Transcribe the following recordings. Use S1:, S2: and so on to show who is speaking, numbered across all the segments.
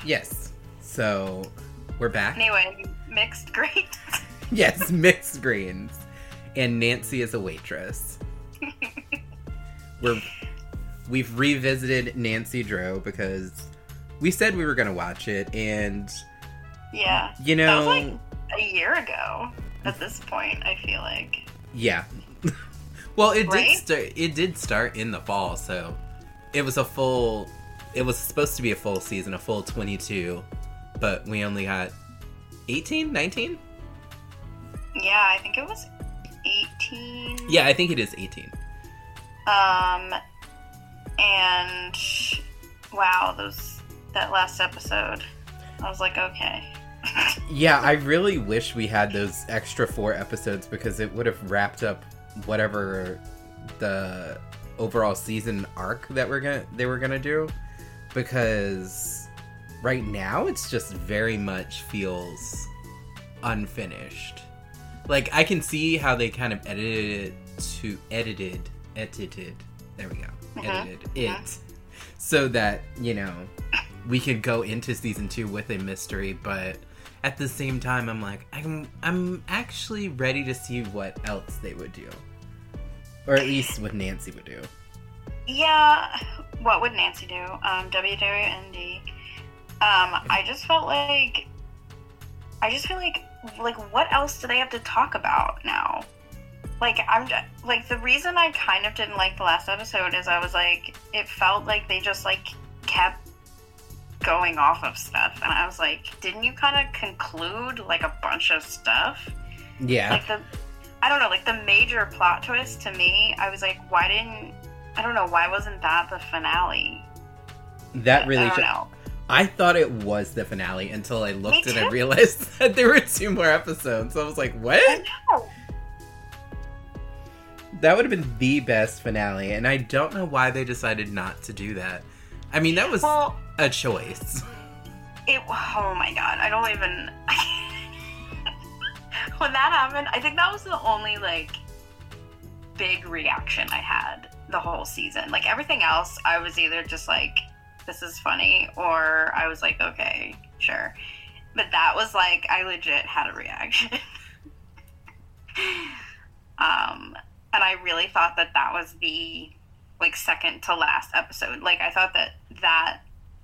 S1: Yes. So, we're back.
S2: Anyway, mixed greens.
S1: Yes, mixed greens. And Nancy is a waitress. We've revisited Nancy Drew because we said we were going to watch it, and...
S2: Yeah.
S1: You know...
S2: That was like a year ago at this point, I feel like.
S1: Yeah. Well, it
S2: Right?
S1: did start in the fall, so it was supposed to be a full season, a full 22, but we only got 18, 19?
S2: Yeah, I think it was 18.
S1: Yeah, I think it is 18.
S2: And wow, that last episode, I was like, okay.
S1: Yeah, I really wish we had those extra 4 episodes because it would have wrapped up whatever the overall season arc that they were gonna do. Because right now it's just very much feels unfinished. Like, I can see how they kind of edited. There we go. Edited it so that, you know, we could go into season 2 with a mystery, but at the same time, I'm like, I'm actually ready to see what else they would do, or at least what Nancy would do.
S2: Yeah, what would Nancy do? WWND. I just feel like, what else do they have to talk about now? Like, the reason I kind of didn't like the last episode is I was like, it felt like they just, like, kept going off of stuff. And I was like, didn't you kind of conclude, like, a bunch of stuff?
S1: Yeah.
S2: Like, the major plot twist to me, I was like, why wasn't that the finale?
S1: That really
S2: I don't know.
S1: I thought it was the finale until I looked
S2: Me
S1: and I
S2: too.
S1: realized that there were 2 more episodes. So I was like, what?
S2: I know.
S1: That would have been the best finale, and I don't know why they decided not to do that. I mean, that was a choice.
S2: Oh my god, I don't even... When that happened, I think that was the only, like, big reaction I had the whole season. Like, everything else, I was either just like, this is funny, or I was like, okay, sure. But that was like, I legit had a reaction. And I really thought that was the, like, second to last episode. Like, I thought that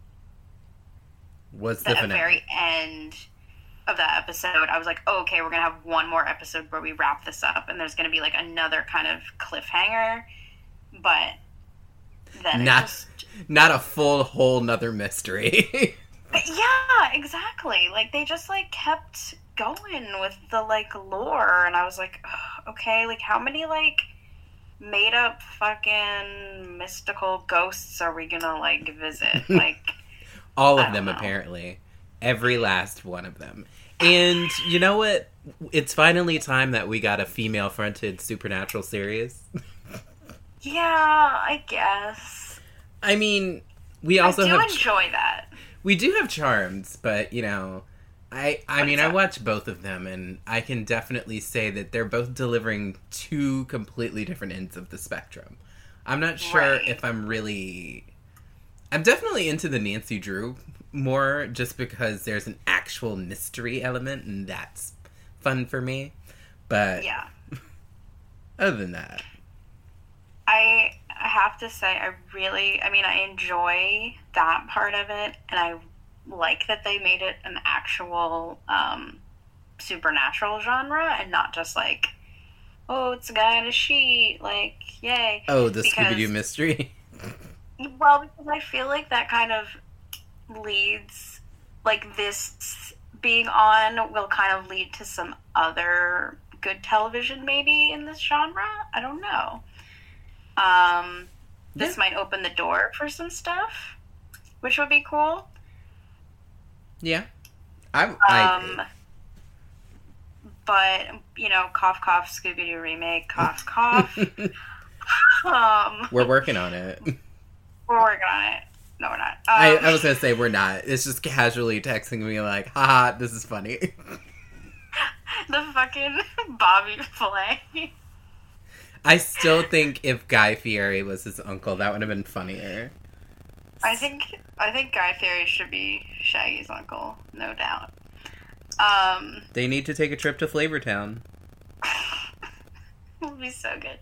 S1: Was the
S2: at the
S1: finale.
S2: very end of that episode, I was like, oh, okay, we're going to have one more episode where we wrap this up, and there's going to be, like, another kind of cliffhanger, but then
S1: not a full whole nother mystery.
S2: yeah, exactly. Like, they just, like, kept going with the, like, lore, and I was like, okay, like, how many, like, made up fucking mystical ghosts are we gonna, like, visit? Like,
S1: All of them, apparently. Every last one of them. And you know what? It's finally time that we got a female-fronted supernatural series.
S2: yeah, I guess.
S1: I mean, we also
S2: enjoy that.
S1: We do have charms, but, you know, I watch both of them, and I can definitely say that they're both delivering 2 completely different ends of the spectrum. I'm not sure if I'm definitely into the Nancy Drew more, just because there's an actual mystery element, and that's fun for me. But
S2: yeah,
S1: other than that,
S2: I have to say, I enjoy that part of it, and I like that they made it an actual supernatural genre and not just like, oh, it's a guy on a sheet, like, yay.
S1: Oh, the Scooby-Doo mystery?
S2: Well, because I feel like that kind of leads, like, this being on will kind of lead to some other good television maybe in this genre. I don't know. This might open the door for some stuff, which would be cool.
S1: Yeah. I agree.
S2: But, you know, cough, cough, Scooby-Doo remake, cough, cough.
S1: We're working on it.
S2: We're working on it. No, we're not.
S1: I was going to say we're not. It's just casually texting me like, haha, this is funny.
S2: The fucking Bobby Flay.
S1: I still think if Guy Fieri was his uncle, that would have been funnier.
S2: I think Guy Fieri should be Shaggy's uncle, no doubt.
S1: They need to take a trip to Flavortown.
S2: It would be so good.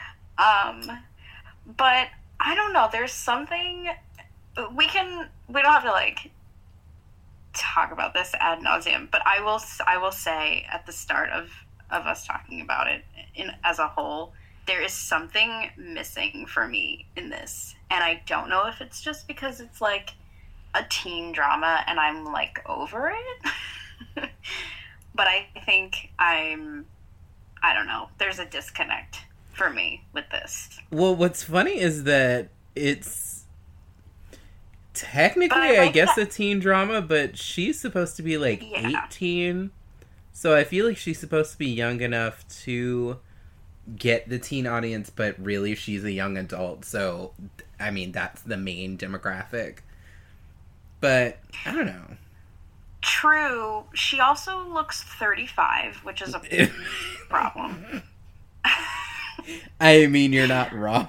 S2: But I don't know. There's something we don't have to like talk about this ad nauseum. But I will say at the start of us talking about it as a whole, there is something missing for me in this, and I don't know if it's just because it's like a teen drama and I'm like over it. But I think I don't know. There's a disconnect for me with this.
S1: Well, what's funny is that it's technically,
S2: I guess,
S1: a teen drama, but she's supposed to be like 18. So I feel like she's supposed to be young enough to get the teen audience, but really she's a young adult. So, I mean, that's the main demographic. But, I don't know.
S2: True. She also looks 35, which is a problem.
S1: I mean, you're not wrong.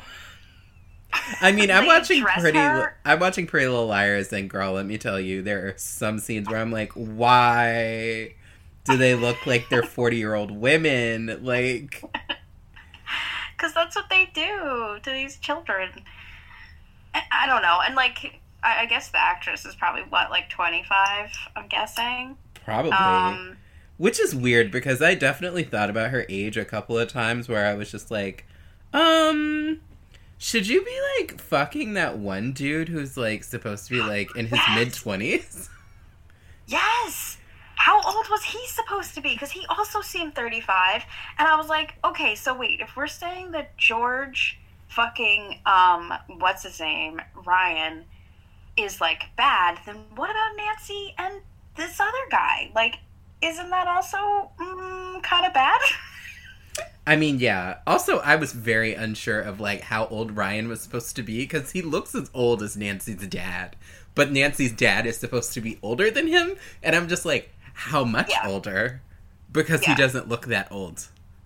S1: I mean, I'm watching Pretty Little Liars, and girl, let me tell you, there are some scenes where I'm like, why do they look like they're 40-year-old women? Like,
S2: because that's what they do to these children. I don't know. And, like, I guess the actress is probably, what, like 25, I'm guessing?
S1: Probably. Which is weird, because I definitely thought about her age a couple of times where I was just like, should you be, like, fucking that one dude who's, like, supposed to be, like, in his mid-20s?
S2: Yes! How old was he supposed to be? Because he also seemed 35. And I was like, okay, so wait, if we're saying that George fucking, what's his name, Ryan, is, like, bad, then what about Nancy and this other guy? Like, isn't that also kind of bad?
S1: I mean, yeah. Also, I was very unsure of, like, how old Ryan was supposed to be, because he looks as old as Nancy's dad. But Nancy's dad is supposed to be older than him, and I'm just like, how much older? Because he doesn't look that old.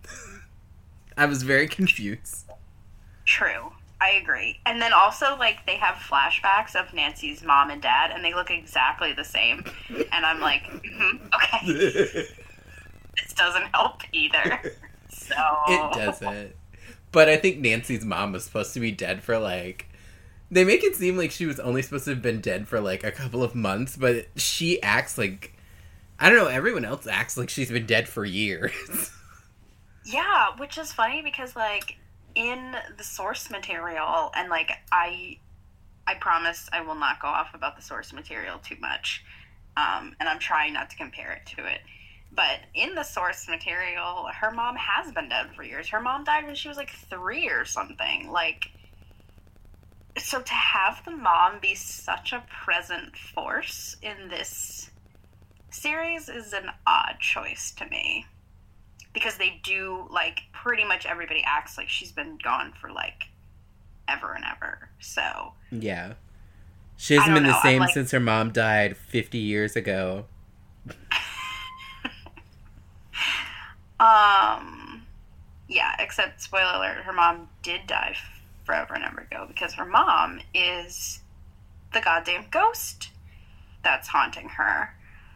S1: I was very confused.
S2: True. I agree. And then also, like, they have flashbacks of Nancy's mom and dad, and they look exactly the same. And I'm like, okay. This doesn't help either. So...
S1: It doesn't. But I think Nancy's mom was supposed to be dead for, like... They make it seem like she was only supposed to have been dead for, like, a couple of months, but she acts like... I don't know, everyone else acts like she's been dead for years.
S2: Yeah, which is funny because, like, in the source material, and, like, I promise I will not go off about the source material too much, and I'm trying not to compare it to it, but in the source material, her mom has been dead for years. Her mom died when she was, like, 3 or something. Like, so to have the mom be such a present force in this series is an odd choice to me. Because they do, like, pretty much everybody acts like she's been gone for, like, ever and ever. So.
S1: Yeah. She hasn't been the same since her mom died 50 years ago.
S2: Yeah, except, spoiler alert, her mom did die forever and ever ago. Because her mom is the goddamn ghost that's haunting her.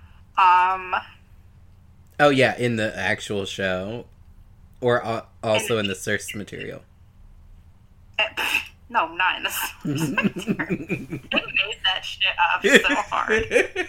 S1: Oh, yeah, in the actual show. Or also in the source material.
S2: No, not in the source material. They made that shit up so hard.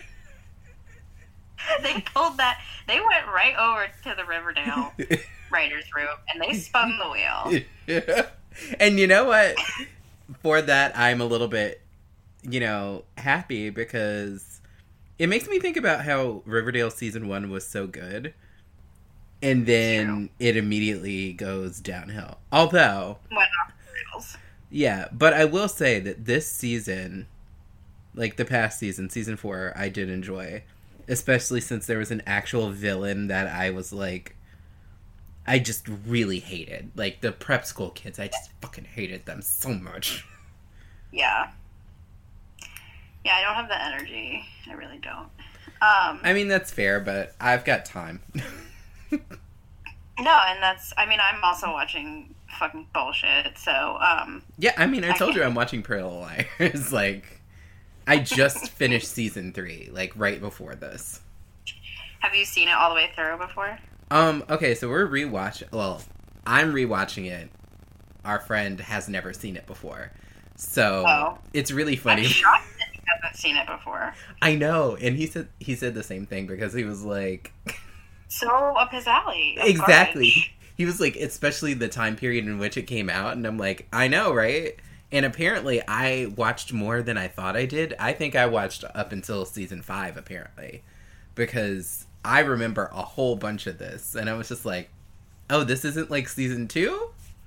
S2: They pulled that... They went right over to the Riverdale writer's room, and they spun the wheel.
S1: Yeah. And you know what? For that, I'm a little bit, happy, because... It makes me think about how Riverdale Season 1 was so good. And then it immediately goes downhill. Although...
S2: Went off the rails.
S1: Yeah, but I will say that this season, like the past season, Season 4, I did enjoy. Especially since there was an actual villain that I was like... I just really hated. Like, the prep school kids, I just fucking hated them so much.
S2: Yeah. Yeah, I don't have the energy. I really don't.
S1: I mean, that's fair, but I've got time.
S2: No, and that's... I mean, I'm also watching fucking bullshit, so...
S1: Yeah, I mean, I told you I'm watching Pretty Little Liars. Like, I just finished season 3, like, right before this.
S2: Have you seen it all the way through before?
S1: Okay, so we're rewatching... Well, I'm rewatching it. Our friend has never seen it before. So, It's really funny.
S2: I'm shocked that he hasn't seen it before.
S1: I know, and he said the same thing, because he was like...
S2: So up his alley.
S1: Exactly.
S2: Garbage.
S1: He was like, especially the time period in which it came out, and I'm like, I know, right? And apparently I watched more than I thought I did. I think I watched up until season 5, apparently. Because I remember a whole bunch of this, and I was just like, oh, this isn't like season 2?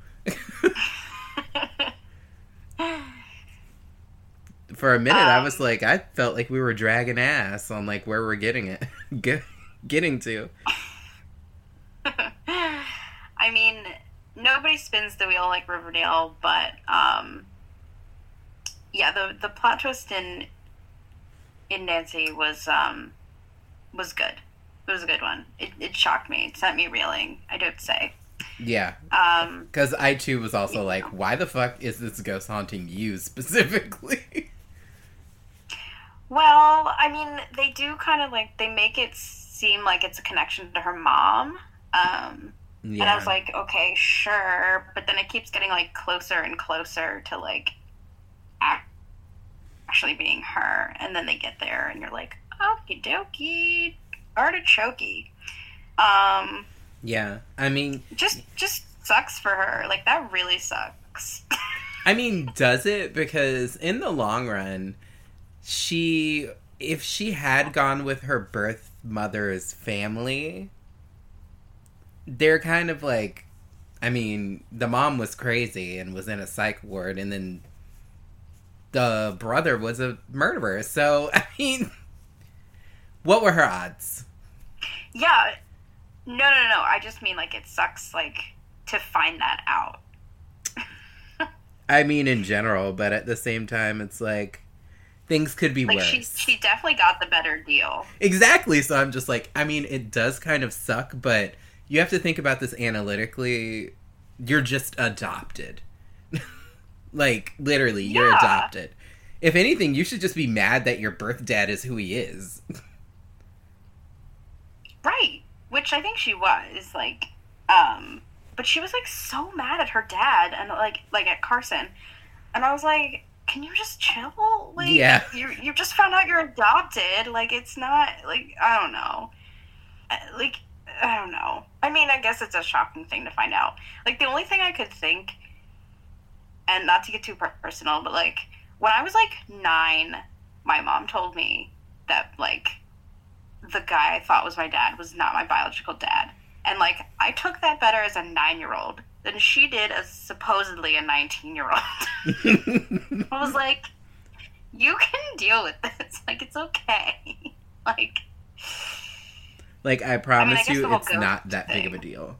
S1: For a minute, I was like, I felt like we were dragging ass on like where we're getting to.
S2: I mean, nobody spins the wheel like Riverdale, but yeah, the plot twist in Nancy was good. It was a good one. It shocked me. It sent me reeling, I do have to say.
S1: Yeah. Because I too was also like, why the fuck is this ghost haunting you specifically?
S2: Well, I mean, they do kind of like, they make it seem like it's a connection to her mom. And I was like, okay, sure. But then it keeps getting like closer and closer to like actually being her. And then they get there and you're like, okie dokie, artichokey.
S1: Yeah, I mean...
S2: Just sucks for her. Like, that really sucks.
S1: I mean, does it? Because in the long run, if she had gone with her birth mother's family, they're kind of like... I mean, the mom was crazy and was in a psych ward, and then the brother was a murderer. So, I mean, what were her odds?
S2: Yeah. No. I just mean, like, it sucks, like, to find that out.
S1: I mean, in general, but at the same time, it's like, things could be worse.
S2: She definitely got the better deal.
S1: Exactly, so I'm just like, I mean, it does kind of suck, but you have to think about this analytically. You're just adopted. Like, literally, you're adopted. If anything, you should just be mad that your birth dad is who he is. Right.
S2: Which I think she was, like, but she was, like, so mad at her dad and, like at Carson. And I was like, can you just chill? Like,
S1: yeah.
S2: You just found out you're adopted. Like, it's not, like, I don't know. Like, I don't know. I mean, I guess it's a shocking thing to find out. Like, the only thing I could think, and not to get too personal, but, like, when I was, like, 9, my mom told me that, like, the guy I thought was my dad was not my biological dad. And, like, I took that better as a 9-year-old than she did as supposedly a 19-year-old. I was like, you can deal with this. Like, it's okay. Like,
S1: I promise you it's not that big of a deal.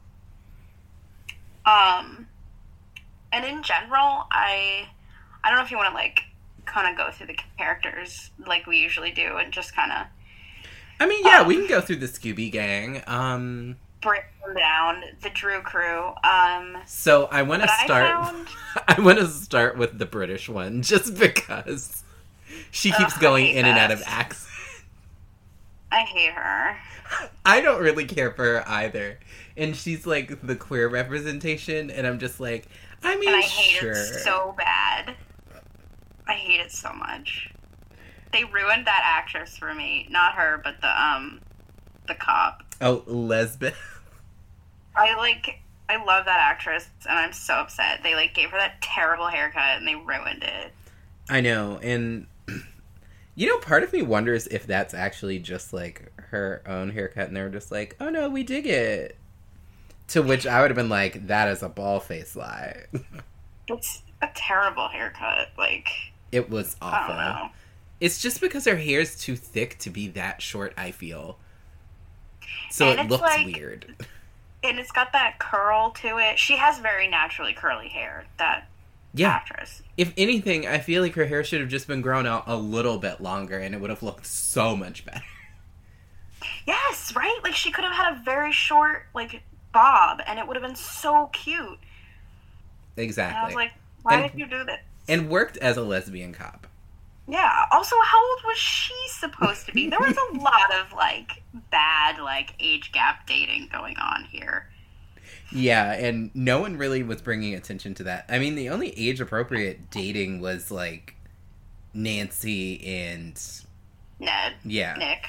S2: And in general, I don't know if you want to, like, kind of go through the characters like we usually do and just kind of...
S1: I mean, yeah, we can go through the Scooby Gang.
S2: Break them down, the Drew crew.
S1: So I want to start... I want to start with the British one, just because she keeps going in and out of accent.
S2: I hate her.
S1: I don't really care for her either. And she's, like, the queer representation, and I'm just like, I mean,
S2: and I hate
S1: sure.
S2: it so bad. I hate it so much. They ruined that actress for me. Not her, but the cop.
S1: Oh, Lesbeth.
S2: I love that actress, and I'm so upset. They, like, gave her that terrible haircut, and they ruined it.
S1: I know, and, you know, part of me wonders if that's actually just, like, her own haircut, and they were just like, oh, no, we dig it. To which I would have been like, that is a ball-faced lie.
S2: It's a terrible haircut, like...
S1: It was awful.
S2: I don't know.
S1: It's just because her hair is too thick to be that short, I feel. So it looks like, weird.
S2: And it's got that curl to it. She has very naturally curly hair, that actress.
S1: If anything, I feel like her hair should have just been grown out a little bit longer, and it would have looked so much better.
S2: Yes, right? Like, she could have had a very short, like, bob, and it would have been so cute.
S1: Exactly.
S2: And I was like, why did you do this?
S1: And worked as a lesbian cop.
S2: Yeah. Also, how old was she supposed to be? There was a lot of like bad like age gap dating going on here.
S1: Yeah, and no one really was bringing attention to that. I mean, the only age appropriate dating was like Nancy and
S2: Ned.
S1: yeah,
S2: Nick.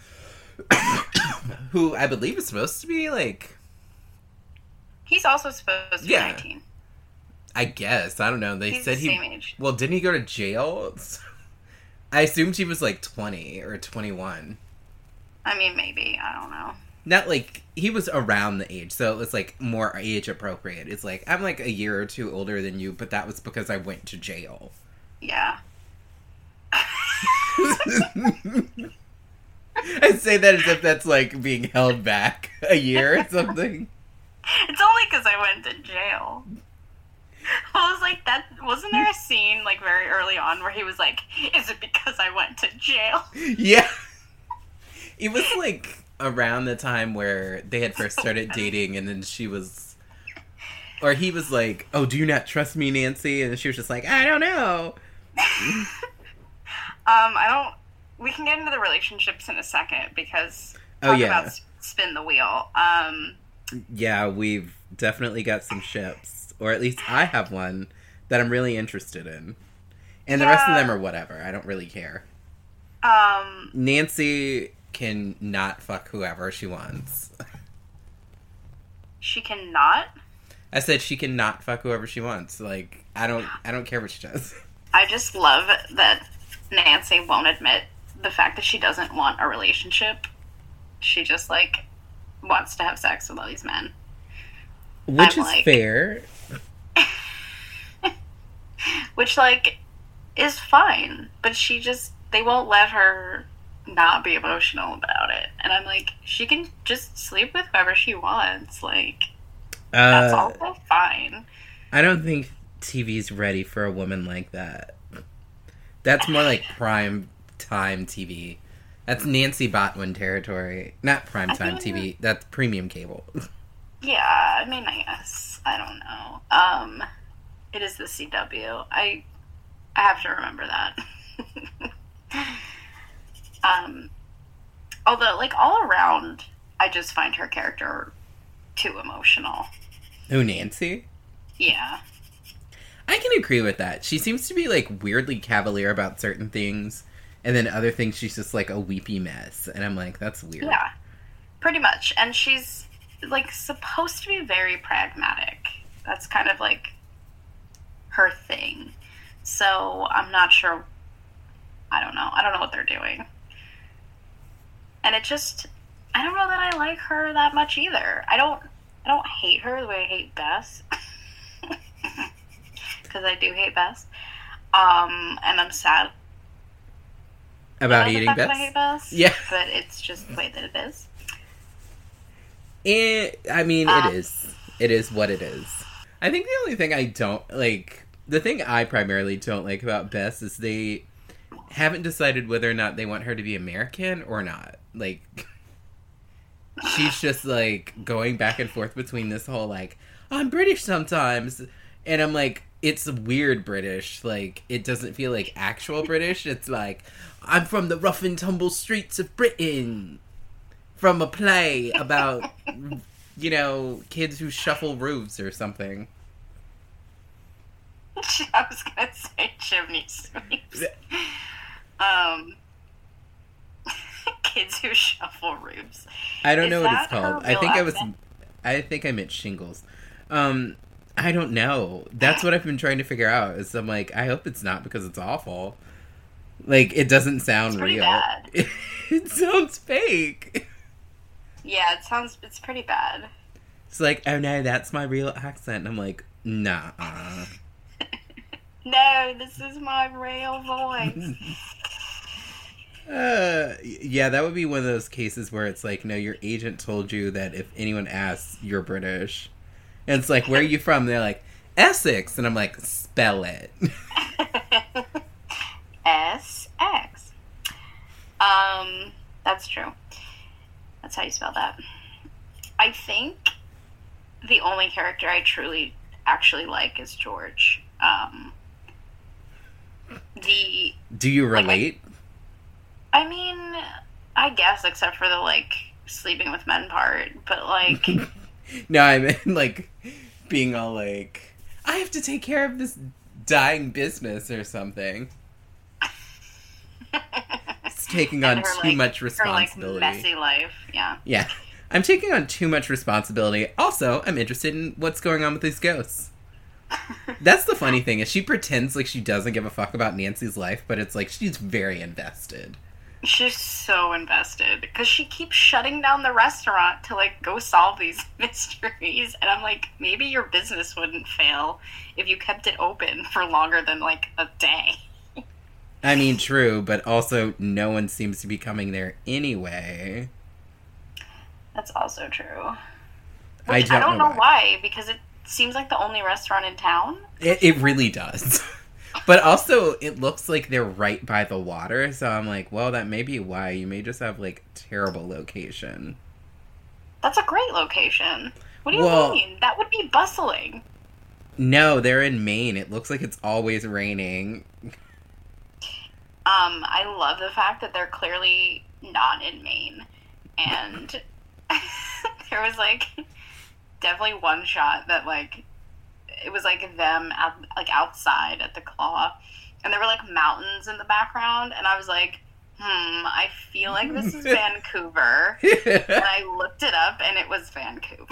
S1: who I believe is supposed to be like
S2: He's also supposed to be 19.
S1: I guess I don't know. They
S2: He's
S1: said
S2: the same age.
S1: Well, didn't he go to jail? I assumed he was like 20 or 21.
S2: I mean, maybe. I don't know.
S1: Not like he was around the age, so it's like more age appropriate. It's like I'm like a year or two older than you, but that was because I went to jail.
S2: Yeah.
S1: I say that as if that's like being held back a year or something.
S2: It's only because I went to jail. I was like, that wasn't there a scene like very early on where he was like, "Is it because I went to jail?"
S1: Yeah, it was like around the time where they had first started dating, and then she was, or he was like, "Oh, do you not trust me, Nancy?" And she was just like, "I don't know."
S2: I don't. We can get into the relationships in a second because about spin the wheel.
S1: Yeah, we've definitely got some ships, or at least I have one that I'm really interested in, and the rest of them are whatever. I don't really care. Nancy can not fuck whoever she wants.
S2: She cannot.
S1: I said she can not fuck whoever she wants. Like I don't care what she does.
S2: I just love that Nancy won't admit the fact that she doesn't want a relationship. She just like wants to have sex with all these men.
S1: Which is like, fair.
S2: Which like is fine. But they won't let her not be emotional about it. And I'm like, she can just sleep with whoever she wants. Like that's all fine.
S1: I don't think TV's ready for a woman like that. That's more like prime time TV. That's Nancy Botwin territory. Not prime time TV. That's premium cable.
S2: Yeah, I mean, I guess. I don't know. It is the CW. I have to remember that. Although, like, all around, I just find her character too emotional.
S1: Who, Nancy?
S2: Yeah.
S1: I can agree with that. She seems to be, like, weirdly cavalier about certain things, and then other things she's just, like, a weepy mess. And I'm like, that's weird.
S2: Yeah, pretty much. And she's, like, supposed to be very pragmatic. That's kind of, like, her thing. So, I'm not sure. I don't know. I don't know what they're doing. And it just, I don't know that I like her that much either. I don't hate her the way I hate Bess. Because I do hate Bess. And I'm sad
S1: about hating Bess?
S2: I hate Bess.
S1: Yeah.
S2: But it's just the way that it is.
S1: It is. It is what it is. I think the only thing I don't like, the thing I primarily don't like about Bess is they haven't decided whether or not they want her to be American or not. Like, she's just, like, going back and forth between this whole, like, I'm British sometimes. And I'm like, it's weird British. Like, it doesn't feel like actual British. It's like, I'm from the rough and tumble streets of Britain. From a play about, you know, kids who shuffle roofs or something.
S2: I was gonna say chimney sweeps. Kids who shuffle roofs.
S1: I don't know what it's called. I think I meant shingles. I don't know. That's what I've been trying to figure out. Is I'm like, I hope it's not because it's awful. Like, it doesn't sound real.
S2: Bad.
S1: It sounds fake.
S2: Yeah, it's pretty bad.
S1: It's like, oh no, that's my real accent. And I'm like, nah.
S2: No, this is my real voice.
S1: Yeah, that would be one of those cases where it's like, no, your agent told you that if anyone asks, you're British. And it's like, where are you from? They're like, Essex. And I'm like, spell it.
S2: S-X. That's true. That's how you spell that. I think the only character I truly actually like is George.
S1: Do you relate?
S2: I mean, I guess, except for the, like, sleeping with men part, but, like...
S1: No, I mean, like, being all like, I have to take care of this dying business or something. It's taking on too much responsibility.
S2: Her, like, messy life, yeah.
S1: Yeah. I'm taking on too much responsibility. Also, I'm interested in what's going on with these ghosts. That's the funny thing, is she pretends like she doesn't give a fuck about Nancy's life, but it's like she's very invested.
S2: She's so invested, because she keeps shutting down the restaurant to, like, go solve these mysteries, and I'm like, maybe your business wouldn't fail if you kept it open for longer than, like, a day.
S1: I mean, true, but also no one seems to be coming there anyway.
S2: That's also true.
S1: I don't know
S2: why, because it seems like the only restaurant in town.
S1: It really does. But also, it looks like they're right by the water, so I'm like, well, that may be why. You may just have, like, terrible location.
S2: That's a great location. What do you mean? That would be bustling.
S1: No, they're in Maine. It looks like it's always raining.
S2: I love the fact that they're clearly not in Maine. And there was, like, definitely one shot that, like, it was, like, them, outside at the Claw. And there were, like, mountains in the background. And I was like, I feel like this is Vancouver. And I looked it up, and it was Vancouver.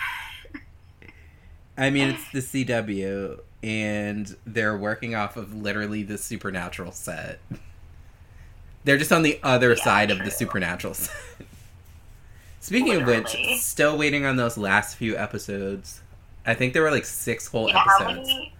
S1: I mean, it's the CW, and they're working off of literally the Supernatural set. They're just on the other side of the Supernatural set. Speaking of which, still waiting on those last few episodes. I think there were, like, 6 whole episodes.
S2: How many?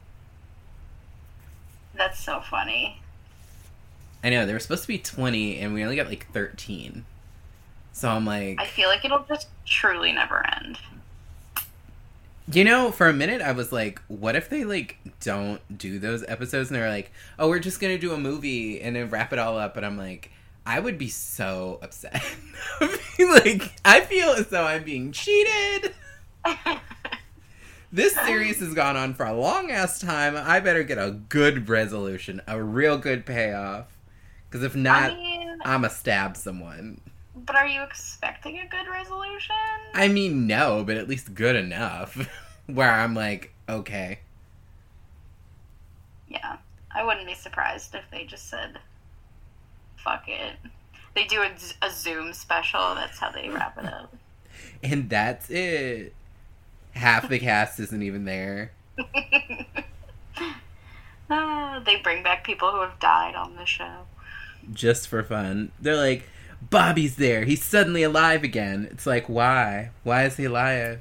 S2: That's so funny.
S1: I know, there were supposed to be 20, and we only got, like, 13. So I'm like...
S2: I feel like it'll just truly never end.
S1: You know, for a minute, I was like, what if they, like, don't do those episodes, and they're like, oh, we're just gonna do a movie, and then wrap it all up, and I'm like... I would be so upset. Like, I feel as though I'm being cheated. This series has gone on for a long-ass time. I better get a good resolution. A real good payoff. Because if not, I'm a stab someone.
S2: But are you expecting a good resolution?
S1: I mean, no, but at least good enough. Where I'm like, okay.
S2: Yeah. I wouldn't be surprised if they just said... fuck it. They do a Zoom special. That's how they wrap it up.
S1: And that's it. Half the cast isn't even there.
S2: They bring back people who have died on the show.
S1: Just for fun. They're like, Bobby's there. He's suddenly alive again. It's like, why? Why is he alive?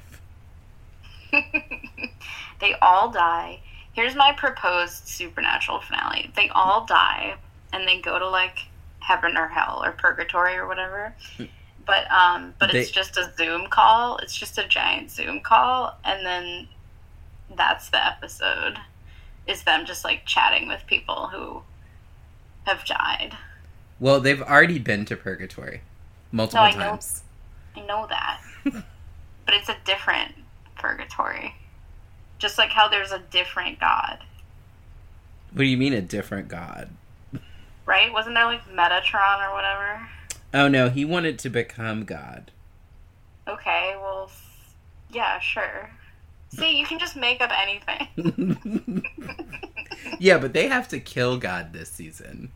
S2: They all die. Here's my proposed Supernatural finale. They all die, and they go to, like, heaven or hell or purgatory or whatever, but it's just a Zoom call. It's just a giant Zoom call, and then that's the episode. Is them just, like, chatting with people who have died.
S1: Well, they've already been to purgatory multiple times.
S2: I know that, but it's a different purgatory. Just like how there's a different God.
S1: What do you mean a different God?
S2: Right? Wasn't there, like, Metatron or whatever?
S1: Oh, no, he wanted to become God.
S2: Okay, well, yeah, sure. See, you can just make up anything.
S1: Yeah, but they have to kill God this season.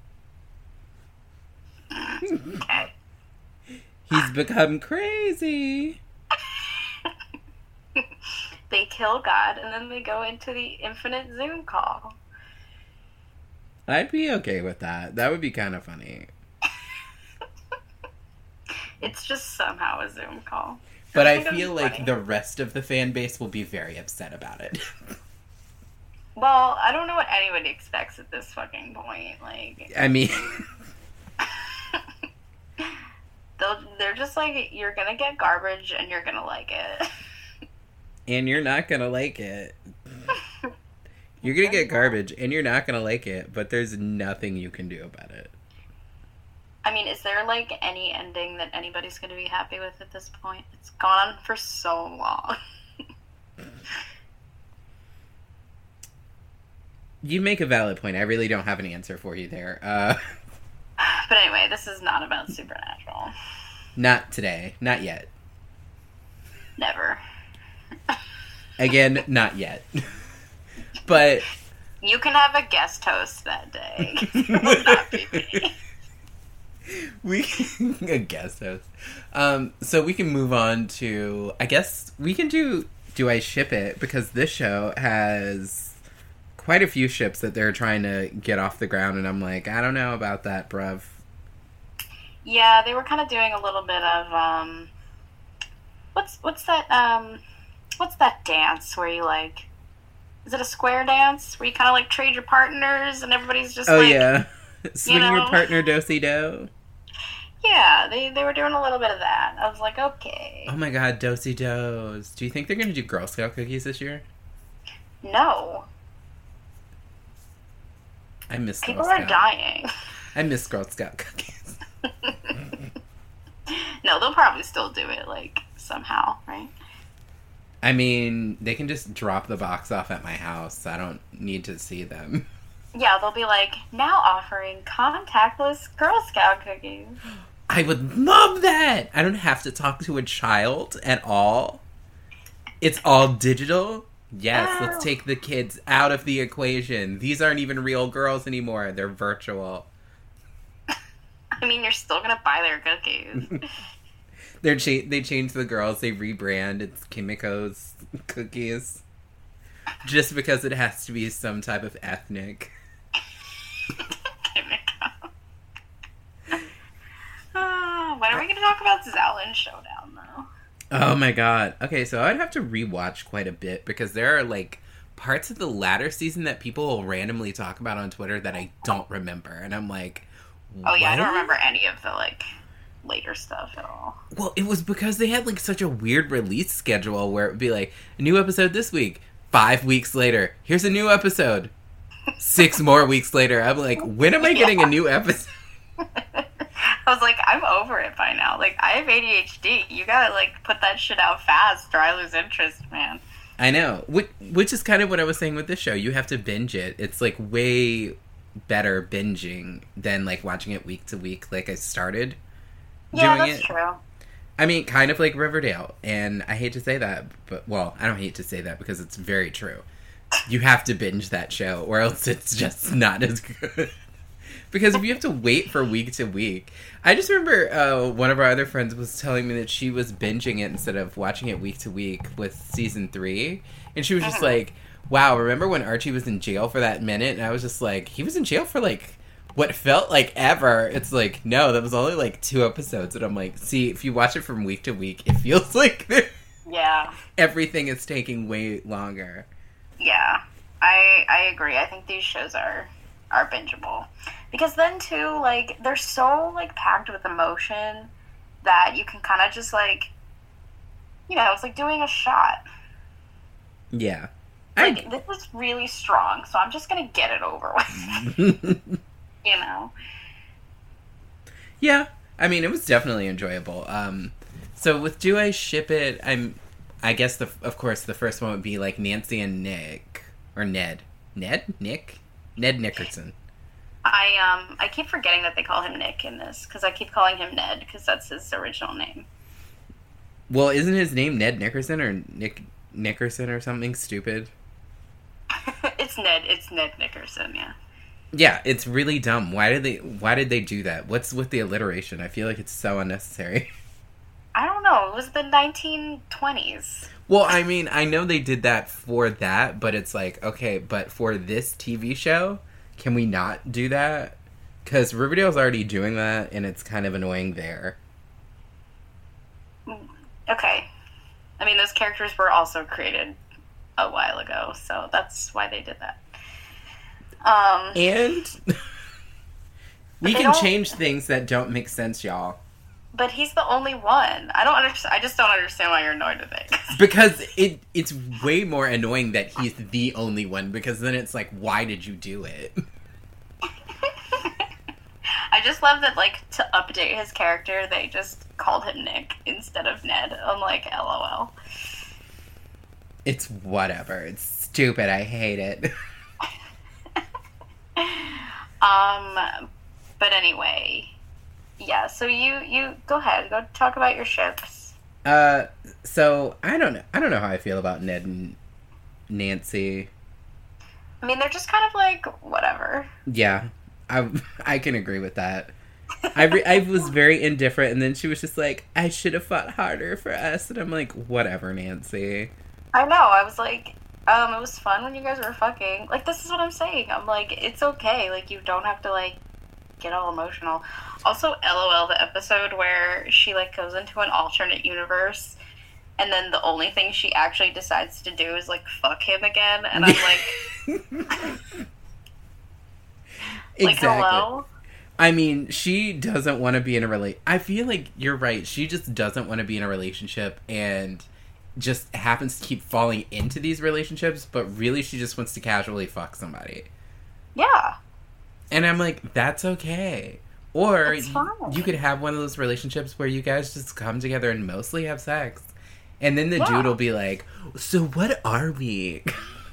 S2: Okay.
S1: He's become crazy.
S2: They kill God, and then they go into the infinite Zoom call.
S1: I'd be okay with that. That would be kind of funny.
S2: It's just somehow a Zoom call.
S1: But I feel like the rest of the fan base will be very upset about it.
S2: Well, I don't know what anybody expects at this fucking point. Like,
S1: I mean...
S2: they're just like, you're gonna get garbage and you're gonna like it.
S1: And you're not gonna like it. You're gonna get garbage, and you're not gonna like it, but there's nothing you can do about it.
S2: I mean, is there, like, any ending that anybody's gonna be happy with at this point? It's gone on for so long.
S1: You make a valid point. I really don't have an answer for you there.
S2: But anyway, this is not about Supernatural.
S1: Not today. Not yet.
S2: Never.
S1: Again, not yet. But
S2: you can have a guest host that day. It will not be me.
S1: We can a guest host. So we can move on to, I guess we can do I Ship It? Because this show has quite a few ships that they're trying to get off the ground, and I'm like, I don't know about that, bruv.
S2: Yeah, they were kind of doing a little bit of what's that dance where you like, is it a square dance where you kind of like trade your partners and everybody's just
S1: yeah, swing your partner do-si-do.
S2: Yeah, they were doing a little bit of that. I was like, okay.
S1: Oh my god, do-si-dos. Do you think they're gonna do Girl Scout cookies this year?
S2: No.
S1: I miss
S2: People are dying.
S1: I miss Girl Scout cookies.
S2: No, they'll probably still do it, like, somehow, right?
S1: I mean, they can just drop the box off at my house. I don't need to see them.
S2: Yeah, they'll be like, now offering contactless Girl Scout cookies.
S1: I would love that! I don't have to talk to a child at all. It's all digital. Yes, let's take the kids out of the equation. These aren't even real girls anymore. They're virtual.
S2: I mean, you're still gonna buy their cookies.
S1: They change the girls. They rebrand. It's Kimiko's cookies. Just because it has to be some type of ethnic.
S2: Kimiko. When are we going to talk about Xiaolin Showdown, though?
S1: Oh my god. Okay, so I'd have to rewatch quite a bit because there are, like, parts of the latter season that people will randomly talk about on Twitter that I don't remember. And I'm like,
S2: what? Oh yeah, I don't remember any of the, like, later stuff at all.
S1: Well, it was because they had, like, such a weird release schedule where it would be like, a new episode this week, 5 weeks later, here's a new episode. 6 more weeks later, I'm like, when am I getting a new episode?
S2: I was like, I'm over it by now. Like, I have ADHD. You gotta, like, put that shit out fast or I lose interest, man.
S1: I know. Which is kind of what I was saying with this show. You have to binge it. It's, like, way better binging than, like, watching it week to week like I started
S2: doing
S1: that's
S2: it. True.
S1: I mean, kind of like Riverdale. And I hate to say that, but, well, I don't hate to say that because it's very true. You have to binge that show or else it's just not as good. Because if you have to wait for week to week... I just remember one of our other friends was telling me that she was binging it instead of watching it week to week with season 3. And she was just like, wow, remember when Archie was in jail for that minute? And I was just like, he was in jail for, like, what felt like ever. It's like, no, that was only, like, 2 episodes. And I'm like, see, if you watch it from week to week, it feels like everything is taking way longer.
S2: Yeah, I agree. I think these shows are bingeable. Because then, too, like, they're so, like, packed with emotion that you can kind of just, like, you know, it's like doing a shot.
S1: Yeah.
S2: Like, this is really strong, so I'm just going to get it over with. You know?
S1: Yeah. I mean, it was definitely enjoyable. So with Do I Ship It, I guess, of course, the first one would be, like, Nancy and Nick. Or Ned. Nick? Ned Nickerson.
S2: I keep forgetting that they call him Nick in this, because I keep calling him Ned, because that's his original name.
S1: Well, isn't his name Ned Nickerson, or Nick Nickerson, or something stupid?
S2: It's Ned Nickerson, yeah.
S1: Yeah, it's really dumb. Why did they do that? What's with the alliteration? I feel like it's so unnecessary.
S2: I don't know. It was the 1920s.
S1: Well, I mean, I know they did that for that, but it's like, okay, but for this TV show, can we not do that? Because Riverdale's already doing that, and it's kind of annoying there.
S2: Okay. I mean, those characters were also created a while ago, so that's why they did that.
S1: And we can change things that don't make sense, y'all.
S2: But he's the only one. I don't understand. I just don't understand why you're annoyed with it.
S1: Because it's way more annoying that he's the only one. Because then it's like, why did you do it?
S2: I just love that, like, to update his character, they just called him Nick instead of Ned. I'm like, LOL.
S1: It's whatever. It's stupid. I hate it.
S2: But anyway, yeah. So you go ahead, go talk about your ships.
S1: So I don't know. I don't know how I feel about Ned and Nancy.
S2: I mean, they're just kind of like whatever.
S1: Yeah, I can agree with that. I was very indifferent, and then she was just like, "I should have fought harder for us," and I'm like, "Whatever, Nancy."
S2: I know. I was like, it was fun when you guys were fucking. Like, this is what I'm saying. I'm like, it's okay. Like, you don't have to like get all emotional. Also, LOL, the episode where she like goes into an alternate universe, and then the only thing she actually decides to do is like fuck him again, and I'm like, like,
S1: Exactly.
S2: hello.
S1: I mean, she doesn't want to be in a I feel like you're right. She just doesn't want to be in a relationship and just happens to keep falling into these relationships, but really she just wants to casually fuck somebody.
S2: Yeah.
S1: And I'm like, that's okay. Or
S2: It's fine.
S1: you could have one of those relationships where you guys just come together and mostly have sex. And then the
S2: Yeah.
S1: dude will be like, so what are we?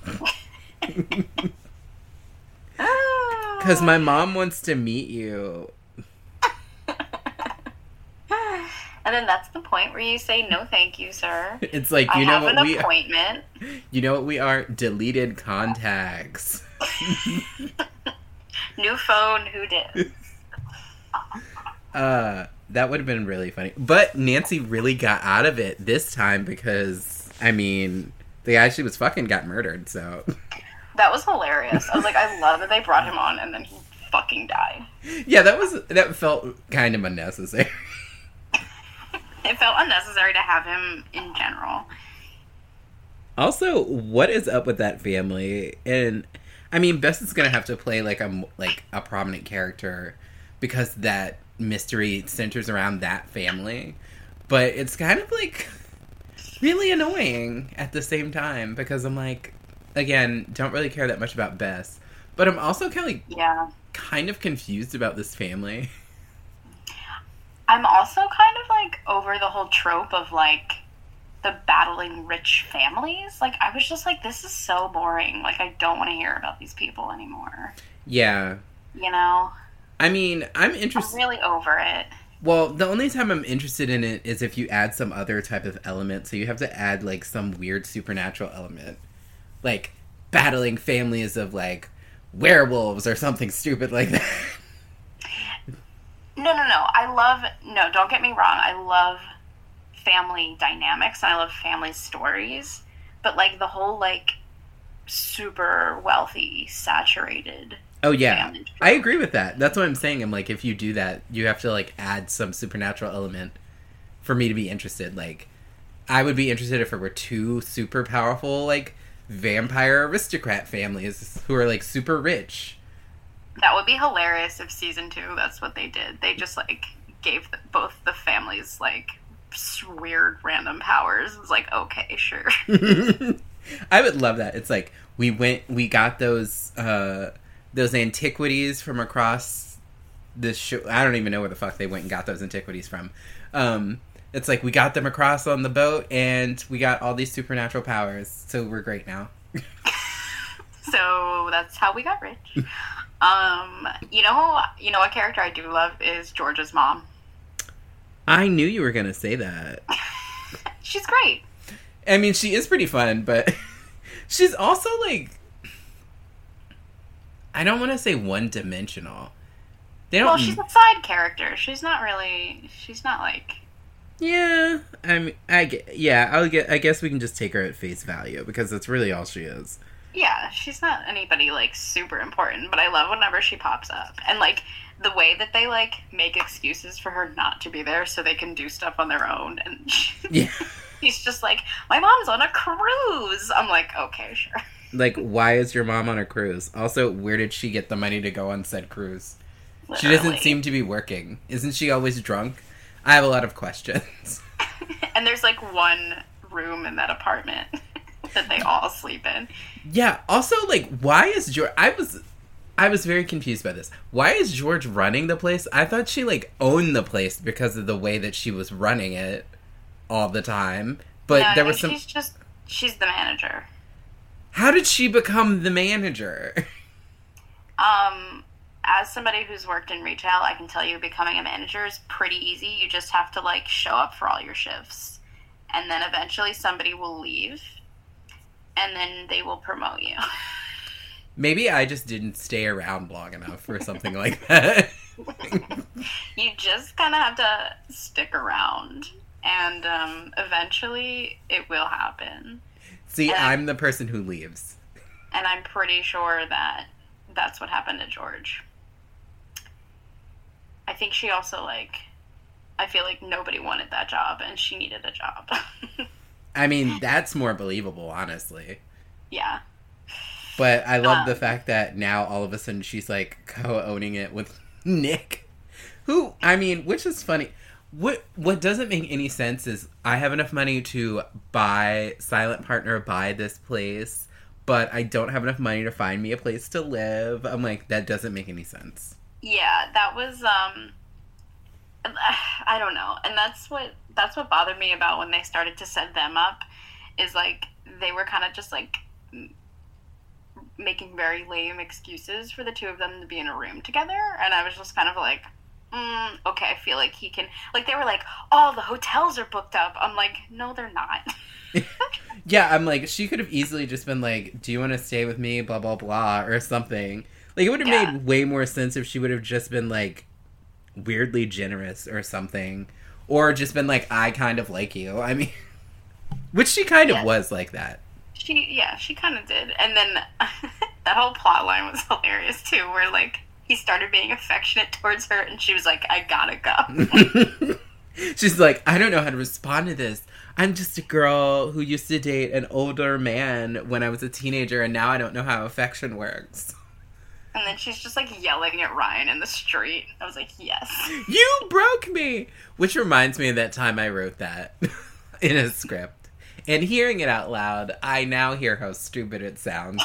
S1: Because my mom wants to meet you.
S2: And then that's the point where you say, no thank you, sir.
S1: It's like,
S2: I
S1: you know
S2: have
S1: what
S2: an
S1: we
S2: appointment.
S1: You know what we are? Deleted contacts.
S2: New phone, who did?
S1: That would have been really funny. But Nancy really got out of it this time because, I mean, the guy she was fucking got murdered, so.
S2: That was hilarious. I was like, I love that they brought him on and then he fucking died.
S1: Yeah, that felt kind of unnecessary.
S2: It felt unnecessary to have him in general.
S1: Also, what is up with that family? And I mean, Bess is gonna have to play like a prominent character because that mystery centers around that family. But it's kind of like really annoying at the same time because I'm like, again, don't really care that much about Bess, but I'm also kind of confused about this family.
S2: I'm also kind of like over the whole trope of like the battling rich families. Like, I was just like, this is so boring. Like, I don't want to hear about these people anymore.
S1: Yeah.
S2: You know?
S1: I mean, I'm interested.
S2: I'm really over it.
S1: Well, the only time I'm interested in it is if you add some other type of element. So you have to add like some weird supernatural element. Like battling families of like werewolves or something stupid like that.
S2: No, don't get me wrong. I love family dynamics and I love family stories. But like the whole like super wealthy, saturated.
S1: Oh yeah, I agree with that. That's what I'm saying. I'm like, if you do that, you have to like add some supernatural element for me to be interested. Like, I would be interested if it were two super powerful like vampire aristocrat families who are like super rich.
S2: That would be hilarious if season 2, that's what they did. They just, like, gave both the families, like, weird random powers. It was like, okay, sure.
S1: I would love that. It's like, we got those antiquities from across this show. I don't even know where the fuck they went and got those antiquities from. It's like, we got them across on the boat, and we got all these supernatural powers, so we're great now.
S2: So, that's how we got rich. You know what character I do love is George's mom.
S1: I knew you were gonna say that.
S2: She's great.
S1: I mean, she is pretty fun, but she's also like, I don't want to say one-dimensional.
S2: Well, she's a side character. She's not like.
S1: Yeah, I mean, I guess we can just take her at face value because that's really all she is.
S2: Yeah, she's not anybody, like, super important, but I love whenever she pops up. And, like, the way that they, like, make excuses for her not to be there so they can do stuff on their own. And she's just like, my mom's on a cruise! I'm like, okay, sure.
S1: Like, why is your mom on a cruise? Also, where did she get the money to go on said cruise?
S2: Literally.
S1: She doesn't seem to be working. Isn't she always drunk? I have a lot of questions.
S2: And there's, like, one room in that apartment that they all sleep in.
S1: Yeah, also, like, why is George... I was very confused by this. Why is George running the place? I thought she, like, owned the place because of the way that she was running it all the time. But
S2: no,
S1: there was some...
S2: She's the manager.
S1: How did she become the manager?
S2: as somebody who's worked in retail, I can tell you becoming a manager is pretty easy. You just have to, like, show up for all your shifts. And then eventually somebody will leave. And then they will promote you.
S1: Maybe I just didn't stay around long enough for something like that.
S2: You just kind of have to stick around. And eventually it will happen.
S1: See, I'm the person who leaves.
S2: And I'm pretty sure that that's what happened to George. I think she also, like, I feel like nobody wanted that job and she needed a job.
S1: I mean, that's more believable, honestly.
S2: Yeah.
S1: But I love the fact that now all of a sudden she's, like, co-owning it with Nick. Who, I mean, which is funny. What doesn't make any sense is I have enough money to buy Silent Partner, buy this place, but I don't have enough money to find me a place to live. I'm like, that doesn't make any sense.
S2: Yeah, that was, I don't know. And that's what bothered me about when they started to set them up, is, like, they were kind of just, like, making very lame excuses for the two of them to be in a room together. And I was just kind of like, okay, I feel like he can, like, they were like, oh, the hotels are booked up. I'm like, no, they're not.
S1: Yeah, I'm like, she could have easily just been like, do you want to stay with me, blah, blah, blah, or something. Like, it would have made way more sense if she would have just been, like, weirdly generous or something. Or just been like, I kind of like you. I mean, which she kind of was like that. She kind of did. And then that whole plot line was hilarious, too, where, like, he started being affectionate towards her, and she was like, I gotta go. She's like, I don't know how to respond to this. I'm just a girl who used to date an older man when I was a teenager, and now I don't know how affection works.
S2: And then she's just, like, yelling at Ryan in the street. I was like, yes.
S1: You broke me! Which reminds me of that time I wrote that in a script. And hearing it out loud, I now hear how stupid it sounds.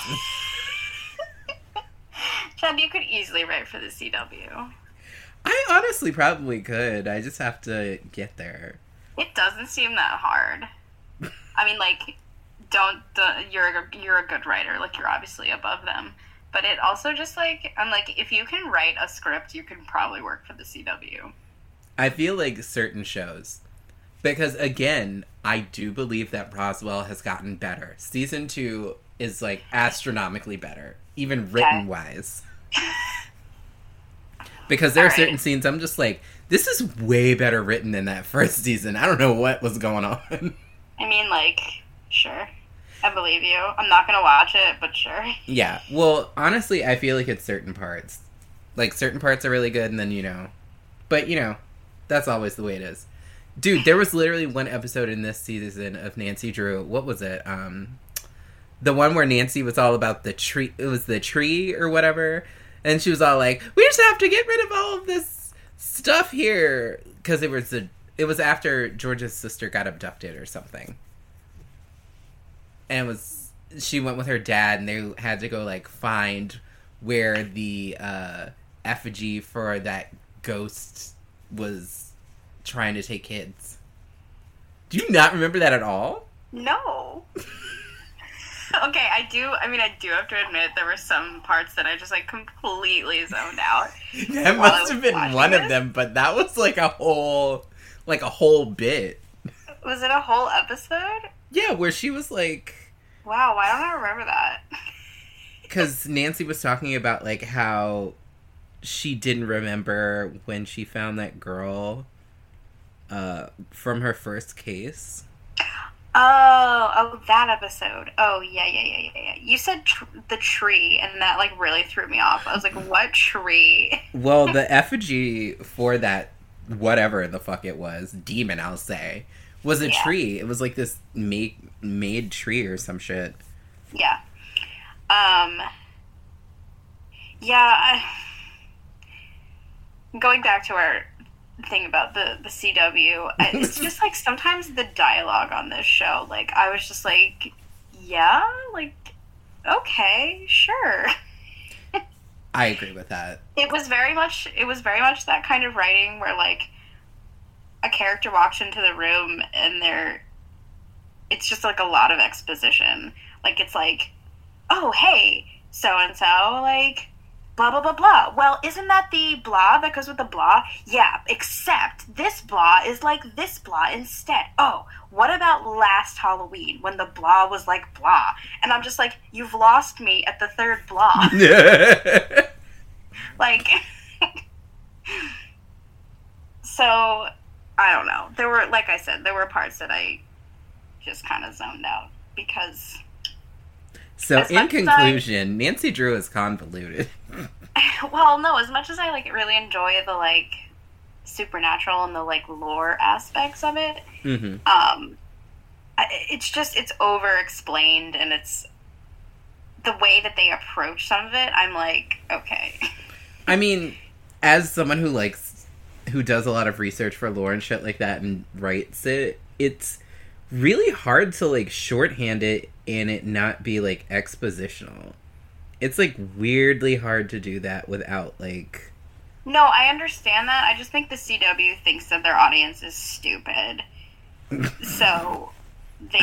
S2: Chad, you could easily write for the CW.
S1: I honestly probably could. I just have to get there.
S2: It doesn't seem that hard. I mean, like, you're a good writer. Like, you're obviously above them. But it also just, like, I'm like, if you can write a script, you can probably work for the CW.
S1: I feel like certain shows. Because, again, I do believe that Roswell has gotten better. Season 2 is, like, astronomically better. Even written-wise. Because there are certain scenes I'm just like, this is way better written than that first season. I don't know what was going on.
S2: I mean, like, sure. I believe you. I'm not going to watch it, but sure.
S1: Yeah. Well, honestly, I feel like it's certain parts. Like, certain parts are really good, and then, you know. But, you know, that's always the way it is. Dude, there was literally one episode in this season of Nancy Drew. What was it? The one where Nancy was all about the tree. It was the tree or whatever. And she was all like, we just have to get rid of all of this stuff here. Because it was after George's sister got abducted or something. And she went with her dad, and they had to go, like, find where the effigy for that ghost was trying to take kids. Do you not remember that at all?
S2: No. Okay, I do have to admit there were some parts that I just, like, completely zoned out.
S1: That must have been one of them, but that was like a whole bit.
S2: Was it a whole episode?
S1: Yeah, where she was like...
S2: Wow, why don't I remember that?
S1: Because Nancy was talking about, like, how she didn't remember when she found that girl from her first case.
S2: Oh, that episode. Oh, yeah. You said the tree, and that, like, really threw me off. I was like, what tree?
S1: Well, the effigy for that, whatever the fuck it was, demon, I'll say, was a tree. It was, like, this made tree or some shit.
S2: Yeah. Going back to our thing about the CW, it's just, like, sometimes the dialogue on this show, like, I was just like, yeah, like, okay, sure.
S1: I agree with that.
S2: It was very much that kind of writing where, like, a character walks into the room and it's just, like, a lot of exposition. Like, it's like, oh, hey, so-and-so, like, blah, blah, blah, blah. Well, isn't that the blah that goes with the blah? Yeah, except this blah is like this blah instead. Oh, what about last Halloween when the blah was like blah? And I'm just like, you've lost me at the third blah. Like, so, I don't know. There were, like I said, there were parts that I just kind of zoned out because...
S1: So, in conclusion, Nancy Drew is convoluted.
S2: Well, no, as much as I, like, really enjoy the, like, supernatural and the, like, lore aspects of it, it's just, it's over-explained, and it's... The way that they approach some of it, I'm like, okay.
S1: I mean, as someone who does a lot of research for lore and shit like that and writes it, it's really hard to, like, shorthand it and it not be, like, expositional. It's, like, weirdly hard to do that without, like...
S2: No, I understand that. I just think the CW thinks that their audience is stupid. So, they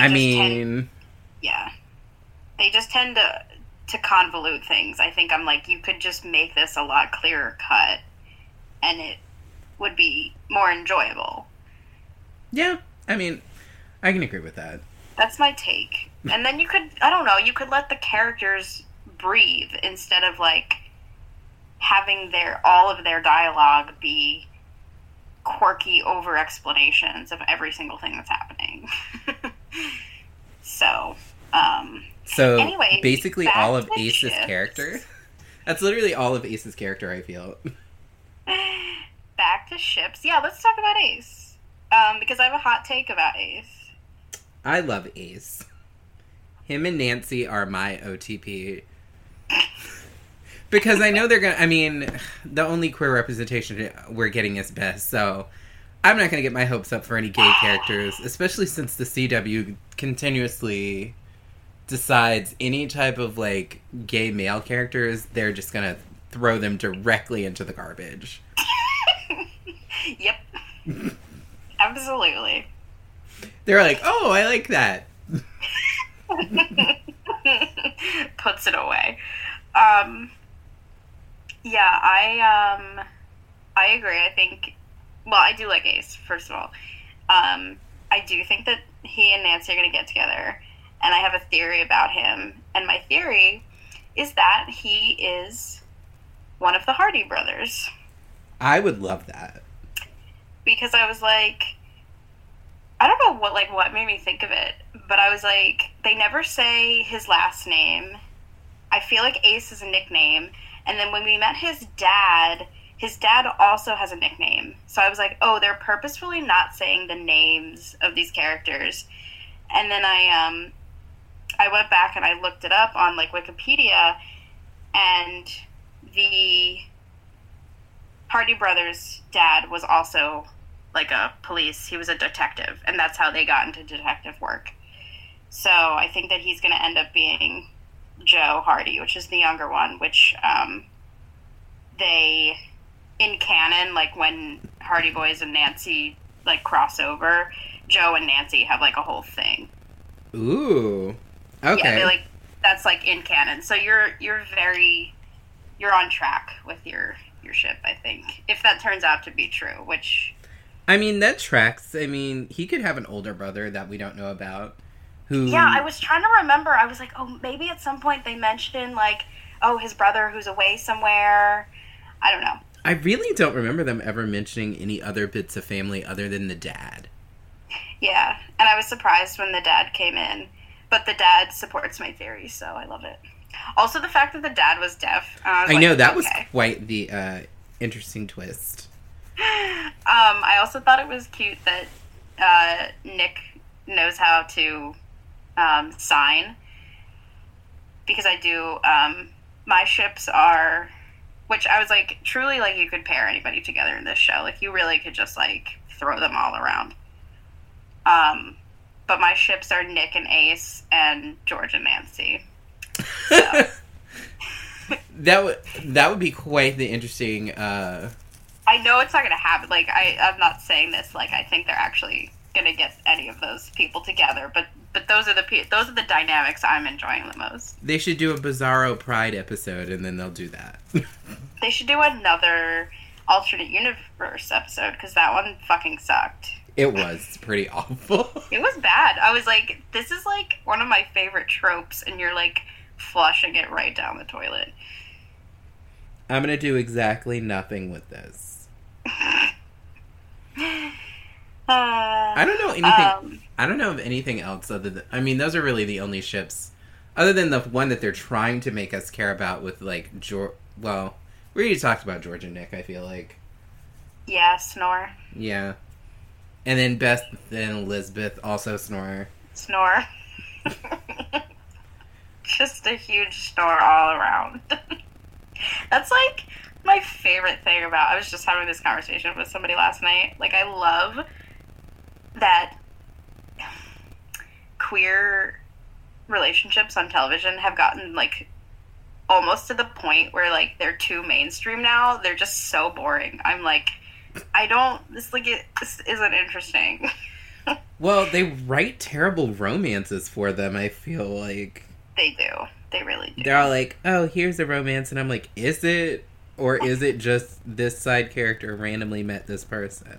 S2: They just tend to convolute things. I think I'm like, you could just make this a lot clearer cut, and it would be more enjoyable.
S1: Yeah, I mean, I can agree with that.
S2: That's my take. And then you could, I don't know, you could let the characters breathe instead of, like, having all of their dialogue be quirky over-explanations of every single thing that's happening. So anyway,
S1: basically all of Ace's character. That's literally all of Ace's character, I feel.
S2: Back to ships. Yeah, let's talk about Ace. Because I have a hot take about Ace.
S1: I love Ace. Him and Nancy are my OTP. Because I know they're gonna... I mean, the only queer representation we're getting is Bess, so... I'm not gonna get my hopes up for any gay characters, especially since the CW continuously decides any type of, like, gay male characters, they're just gonna throw them directly into the garbage.
S2: Yep. Absolutely.
S1: They're like, oh, I like that.
S2: Puts it away. Yeah, I agree. I think, well, I do like Ace, first of all. I do think that he and Nancy are going to get together, and I have a theory about him. And my theory is that he is one of the Hardy brothers.
S1: I would love that.
S2: Because I was like, I don't know what made me think of it, but I was like, they never say his last name. I feel like Ace is a nickname. And then when we met his dad also has a nickname. So I was like, oh, they're purposefully not saying the names of these characters. And then I went back and I looked it up on, like, Wikipedia, and the Hardy brothers' dad was also, like, he was a detective, and that's how they got into detective work. So I think that he's going to end up being Joe Hardy, which is the younger one, which they, in canon, like, when Hardy Boys and Nancy, like, cross over, Joe and Nancy have, like, a whole thing.
S1: Ooh. Okay.
S2: Yeah, that's, like, in canon. So you're on track with your ship, I think. If that turns out to be true, which...
S1: I mean, that tracks. I mean, he could have an older brother that we don't know about. Who...
S2: Yeah, I was trying to remember. I was like, oh, maybe at some point they mentioned, like, oh, his brother who's away somewhere. I don't know.
S1: I really don't remember them ever mentioning any other bits of family other than the dad.
S2: Yeah, and I was surprised when the dad came in. But the dad supports my theory, so I love it. Also, the fact that the dad was deaf.
S1: I know, that was quite the interesting twist.
S2: I also thought it was cute that Nick knows how to sign. Because I do. My ships are... Which I was like, truly, like, you could pair anybody together in this show. Like, you really could just, like, throw them all around. But my ships are Nick and Ace and George and Nancy. So.
S1: That would be quite the interesting...
S2: I know it's not going to happen. Like, I'm not saying this like I think they're actually going to get any of those people together, but But those are the dynamics I'm enjoying the most.
S1: They should do a Bizarro Pride episode, and then they'll do that.
S2: They should do another alternate universe episode, because that one fucking sucked.
S1: It was pretty awful.
S2: It was bad. I was like, this is like one of my favorite tropes, and you're like flushing it right down the toilet.
S1: I'm gonna do exactly nothing with this. I don't know anything. I don't know of anything else other than. I mean, those are really the only ships, other than the one that they're trying to make us care about with like Well, we already talked about George and Nick. I feel like.
S2: Yeah, Snore.
S1: Yeah, and then Beth and Elizabeth also snore.
S2: Snore. Just a huge snore all around. That's like my favorite thing about. I was just having this conversation with somebody last night. Like, I love that queer relationships on television have gotten like almost to the point where like they're too mainstream now. They're just so boring. I'm like, this isn't interesting.
S1: Well, they write terrible romances for them, I feel like.
S2: They do. They really do.
S1: They're all like, oh, here's a romance, and I'm like, is it? Or is it just this side character randomly met this person?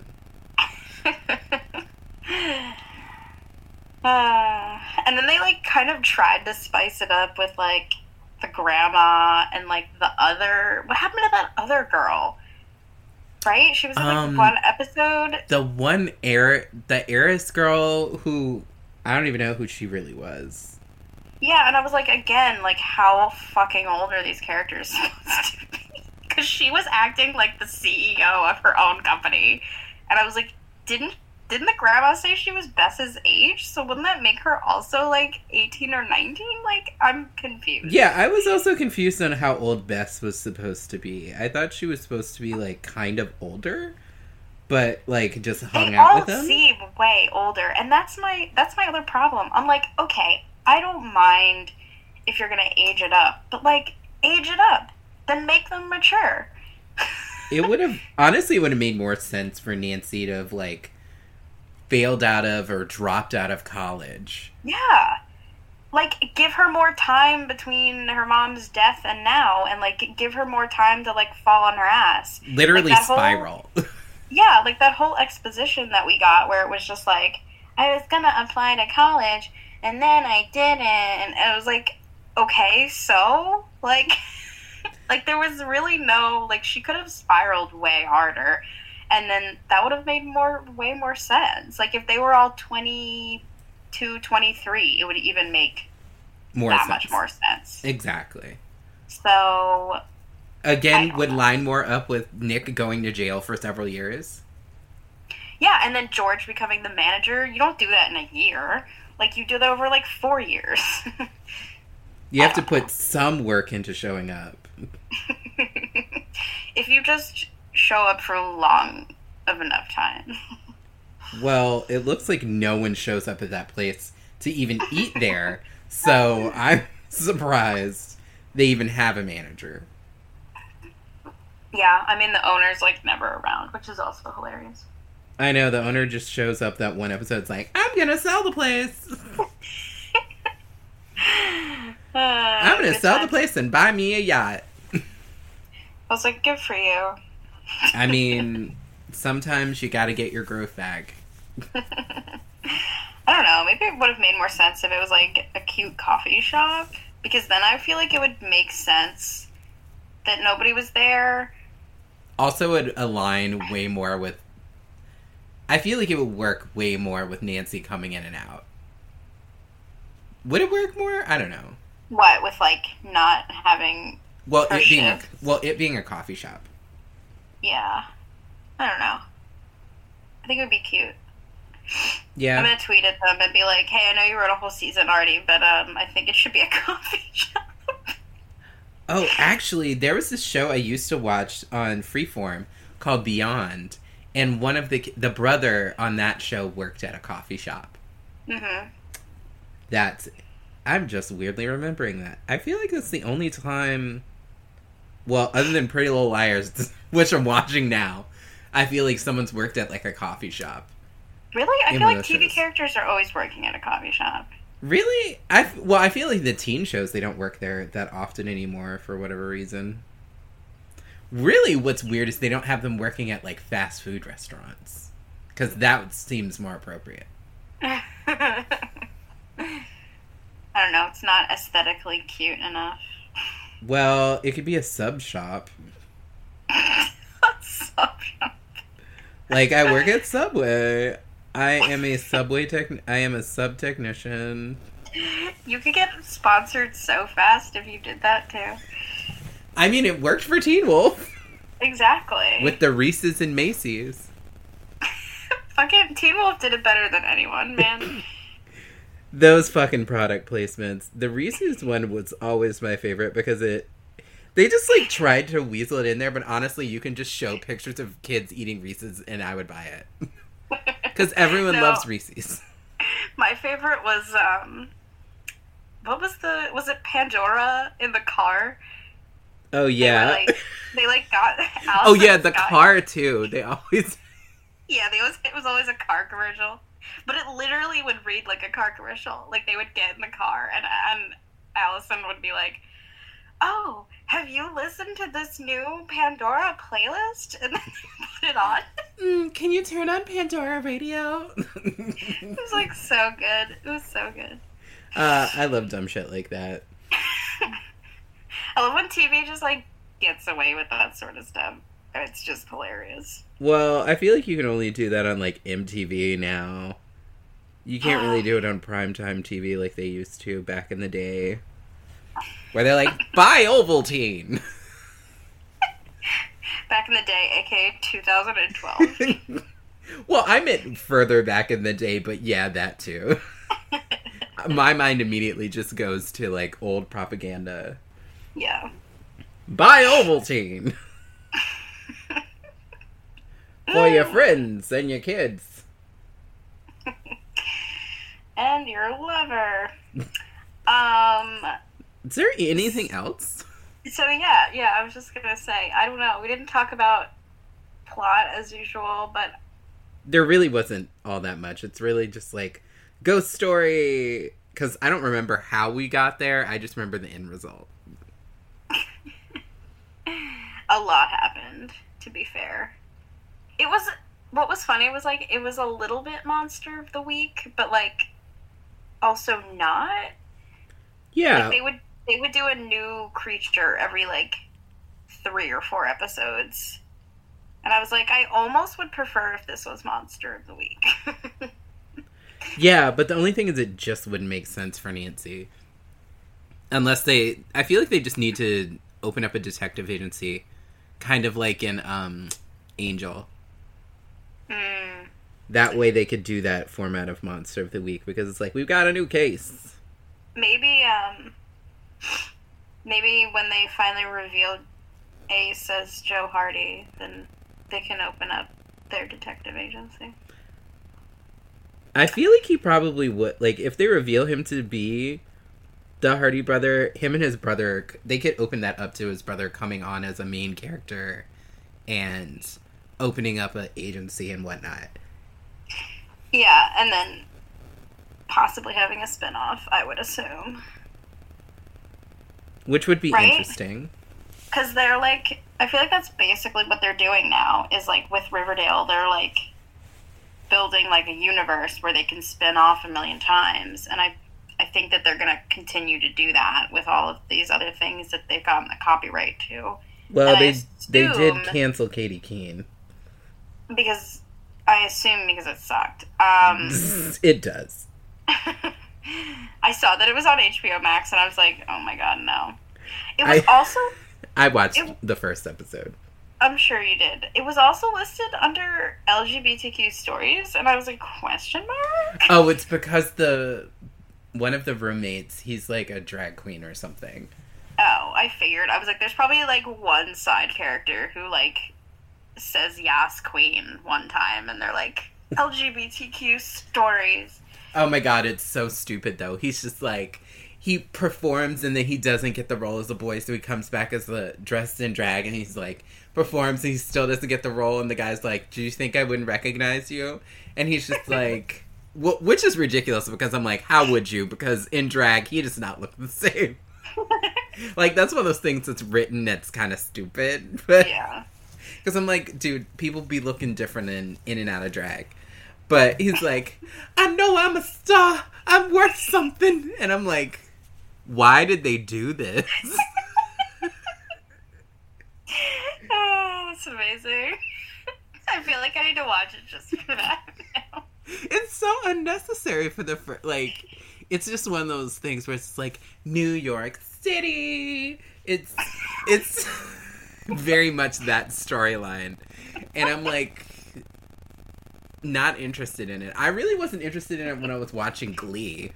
S2: And then they like kind of tried to spice it up with like the grandma and like the other. What happened to that other girl? Right? She was in like one episode.
S1: The heiress girl who I don't even know who she really was.
S2: Yeah, and I was like, again, like how fucking old are these characters supposed to be? Because she was acting like the CEO of her own company, and I was like, didn't the grandma say she was Bess's age? So wouldn't that make her also like 18 or 19? Like, I'm confused.
S1: Yeah, I was also confused on how old Bess was supposed to be. I thought she was supposed to be like kind of older, but like just hung out with them.
S2: They all seem way older, and that's my other problem. I'm like, okay, I don't mind if you're gonna age it up, but like age it up, then make them mature.
S1: It would have made more sense for Nancy to have like failed out of or dropped out of college.
S2: Yeah. Like, give her more time between her mom's death and now, and, like, give her more time to, like, fall on her ass.
S1: Literally like spiral.
S2: Yeah, like, that whole exposition that we got where it was just like, I was gonna apply to college, and then I didn't, and it was like, okay, so? Like, like, there was really no, like, she could have spiraled way harder. And then that would have made way more sense. Like, if they were all 22, 23, it would even make much more sense.
S1: Exactly.
S2: So...
S1: Again, would line more up with Nick going to jail for several years.
S2: Yeah, and then George becoming the manager. You don't do that in a year. Like, you do that over, like, 4 years.
S1: You have to put some work into showing up.
S2: If you just... show up for long of enough time.
S1: Well, it looks like no one shows up at that place to even eat there, so I'm surprised they even have a manager.
S2: Yeah, I mean, the owner's, like, never around, which is also hilarious.
S1: I know, the owner just shows up that one episode's like, I'm gonna sell the place! I'm gonna sell the place and buy me a yacht.
S2: I was like, good for you.
S1: I mean, sometimes you gotta get your growth bag.
S2: I don't know, maybe it would have made more sense if it was like a cute coffee shop, because then I feel like it would make sense that nobody was there.
S1: Also, it would align way more with... I feel like it would work way more with Nancy coming in and out. Would it work more? I don't know.
S2: What, with like not having...
S1: it being a coffee shop.
S2: Yeah. I don't know. I think it would be cute.
S1: Yeah.
S2: I'm going to tweet at them and be like, hey, I know you wrote a whole season already, but I think it should be a coffee shop.
S1: Oh, actually, there was this show I used to watch on Freeform called Beyond, and one of the brother on that show worked at a coffee shop. Mm-hmm. I'm just weirdly remembering that. I feel like that's the only time... Well, other than Pretty Little Liars, which I'm watching now, I feel like someone's worked at, like, a coffee shop.
S2: Really? I feel like TV characters are always working at a coffee shop.
S1: Really? I feel like the teen shows, they don't work there that often anymore for whatever reason. Really, what's weird is they don't have them working at, like, fast food restaurants. Because that seems more appropriate.
S2: I don't know, it's not aesthetically cute enough.
S1: Well, it could be a sub shop.
S2: Sub shop.
S1: Like, I work at Subway. I am a sub technician.
S2: You could get sponsored so fast if you did that too.
S1: I mean, it worked for Teen Wolf.
S2: Exactly.
S1: With the Reese's and Macy's.
S2: Fucking Teen Wolf did it better than anyone, man.
S1: Those fucking product placements. The Reese's one was always my favorite because they just, like, tried to weasel it in there, but honestly, you can just show pictures of kids eating Reese's and I would buy it. Because everyone loves Reese's.
S2: My favorite was, was it Pandora in the car?
S1: Oh, yeah.
S2: They got Alice.
S1: Oh, yeah, the car, too. They always...
S2: Yeah, it was always a car commercial. But it literally would read like a car commercial. Like, they would get in the car, and Allison would be like, "Oh, have you listened to this new Pandora playlist?" And then they put it on.
S1: Can you turn on Pandora Radio?
S2: It was, like, so good. It was so good.
S1: I love dumb shit like that.
S2: I love when TV just, like, gets away with that sort of stuff. It's just hilarious.
S1: Well, I feel like you can only do that on, like, MTV now. You can't really do it on primetime TV like they used to back in the day. Where they're like, buy Ovaltine!
S2: Back in the day, aka 2012.
S1: Well, I meant further back in the day, but yeah, that too. My mind immediately just goes to, like, old propaganda.
S2: Yeah.
S1: Buy Ovaltine! For your friends and your kids.
S2: And your lover.
S1: Is there anything else?
S2: So yeah, I was just gonna say, I don't know, we didn't talk about plot as usual, but...
S1: There really wasn't all that much. It's really just, like, ghost story, because I don't remember how we got there, I just remember the end result.
S2: A lot happened, to be fair. What was funny was, like, it was a little bit Monster of the Week, but, like, also not.
S1: Yeah.
S2: Like, they would do a new creature every, like, 3 or 4 episodes. And I was like, I almost would prefer if this was Monster of the Week.
S1: Yeah, but the only thing is it just wouldn't make sense for Nancy. Unless I feel like they just need to open up a detective agency. Kind of like in, Angel. That way they could do that format of Monster of the Week, because it's like, we've got a new case.
S2: Maybe when they finally reveal Ace as Joe Hardy, then they can open up their detective agency.
S1: I feel like he probably would, like, if they reveal him to be the Hardy brother, him and his brother, they could open that up to his brother coming on as a main character and opening up an agency and whatnot.
S2: Yeah, and then possibly having a spin-off, I would assume.
S1: Which would be interesting.
S2: Because they're, like, I feel like that's basically what they're doing now, is, like, with Riverdale, they're, like, building, like, a universe where they can spin off a million times, and I think that they're going to continue to do that with all of these other things that they've gotten the copyright to.
S1: Well, they did cancel Katie Keene.
S2: Because it sucked.
S1: It does.
S2: I saw that it was on HBO Max, and I was like, oh my god, no. It was
S1: I watched the first episode.
S2: I'm sure you did. It was also listed under LGBTQ stories, and I was like, question mark?
S1: Oh, it's because one of the roommates, he's like a drag queen or something.
S2: Oh, I figured. I was like, there's probably, like, one side character who, like, says Yas Queen one time, and they're like, LGBTQ stories.
S1: Oh my god, it's so stupid, though. He's just like, he performs, and then he doesn't get the role as a boy, so he comes back as dressed in drag, and he's like, performs, and he still doesn't get the role, and the guy's like, do you think I wouldn't recognize you? And he's just like, which is ridiculous because I'm like, how would you? Because in drag, he does not look the same. Like, that's one of those things that's written that's kind of stupid. But,
S2: Yeah.
S1: Because I'm like, dude, people be looking different in and out of drag. But he's like, I know I'm a star. I'm worth something. And I'm like, why did they do this?
S2: Oh, that's amazing. I feel like I need to watch it just for that now.
S1: It's so unnecessary for the like. It's just one of those things where it's like New York City. It's very much that storyline, and I'm like not interested in it. I really wasn't interested in it when I was watching Glee.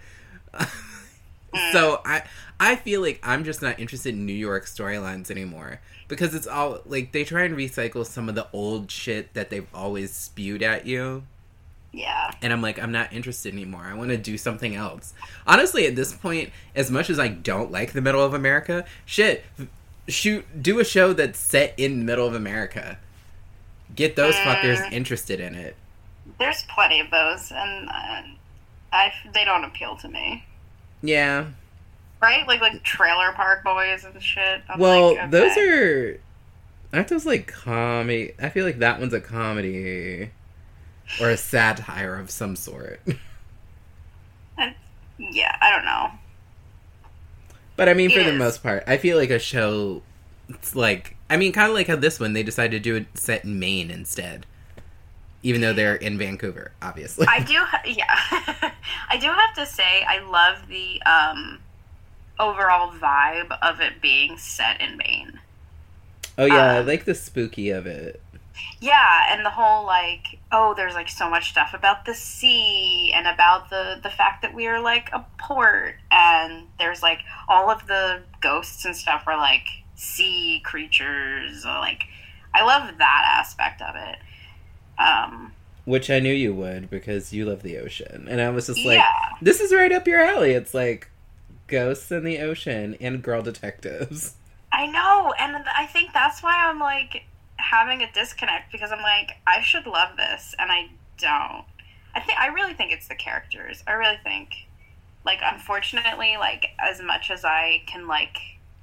S1: So I feel like I'm just not interested in New York storylines anymore. Because it's all, like, they try and recycle some of the old shit that they've always spewed at you.
S2: Yeah.
S1: And I'm like, I'm not interested anymore. I want to do something else. Honestly, at this point, as much as I don't like the middle of America, do a show that's set in the middle of America. Get those fuckers interested in it.
S2: There's plenty of those, and they don't appeal to me.
S1: Yeah.
S2: Right? Like Trailer Park Boys and shit.
S1: Well,
S2: like, okay.
S1: those aren't those like comedy? I feel like that one's a comedy. Or a satire of some sort.
S2: Yeah, I don't know.
S1: But I mean, for the most part, I feel like a show, it's like, I mean, kind of like how this one, they decided to do it set in Maine instead. Even though they're in Vancouver, obviously.
S2: I do have to say, I love the overall vibe of it being set in Maine.
S1: Oh yeah, I like the spooky of it.
S2: Yeah, and the whole, like, there's, like, so much stuff about the sea and about the fact that we are, like, a port, and there's, like, all of the ghosts and stuff are, like, sea creatures. Like, I love that aspect of it.
S1: Which I knew you would, because you love the ocean. And I was just like, this is right up your alley. It's, like, ghosts in the ocean and girl detectives.
S2: I know, and I think that's why I'm, like, having a disconnect, because I'm like, I should love this, and I don't. I really think it's the characters. I really think, like, unfortunately, like, as much as I can like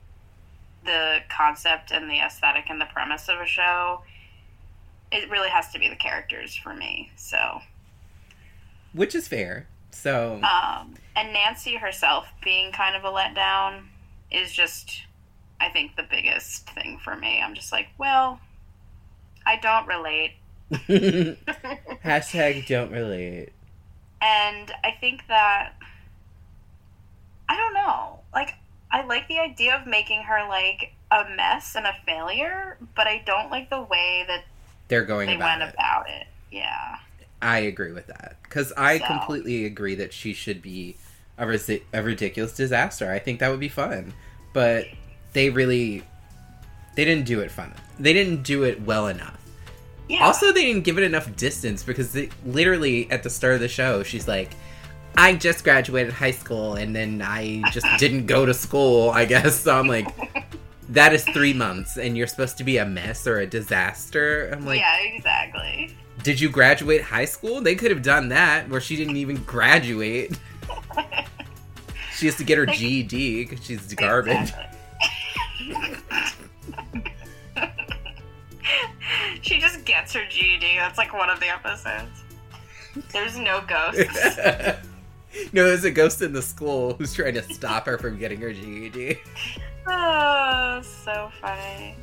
S2: the concept and the aesthetic and the premise of a show, it really has to be the characters for me. So,
S1: which is fair. So,
S2: and Nancy herself being kind of a letdown is just, I think, the biggest thing for me. I'm just like, well, I don't relate.
S1: Hashtag don't relate.
S2: And I think that, I don't know, like, I like the idea of making her, like, a mess and a failure, but I don't like the way that they went about it. Yeah.
S1: I agree with that. Because I completely agree that she should be a ridiculous disaster. I think that would be fun. But they didn't do it fun. They didn't do it well enough. Yeah. Also, they didn't give it enough distance, because literally at the start of the show, she's like, I just graduated high school, and then I just didn't go to school, I guess. So I'm like, that is 3 months, and you're supposed to be a mess or a disaster? I'm like,
S2: yeah, exactly.
S1: Did you graduate high school? They could have done that, where she didn't even graduate. She has to get her GED, because she's garbage.
S2: Exactly. She just gets her GED. That's like one of the episodes. There's no ghosts.
S1: No, there's a ghost in the school who's trying to stop her from getting her GED.
S2: Oh, so funny.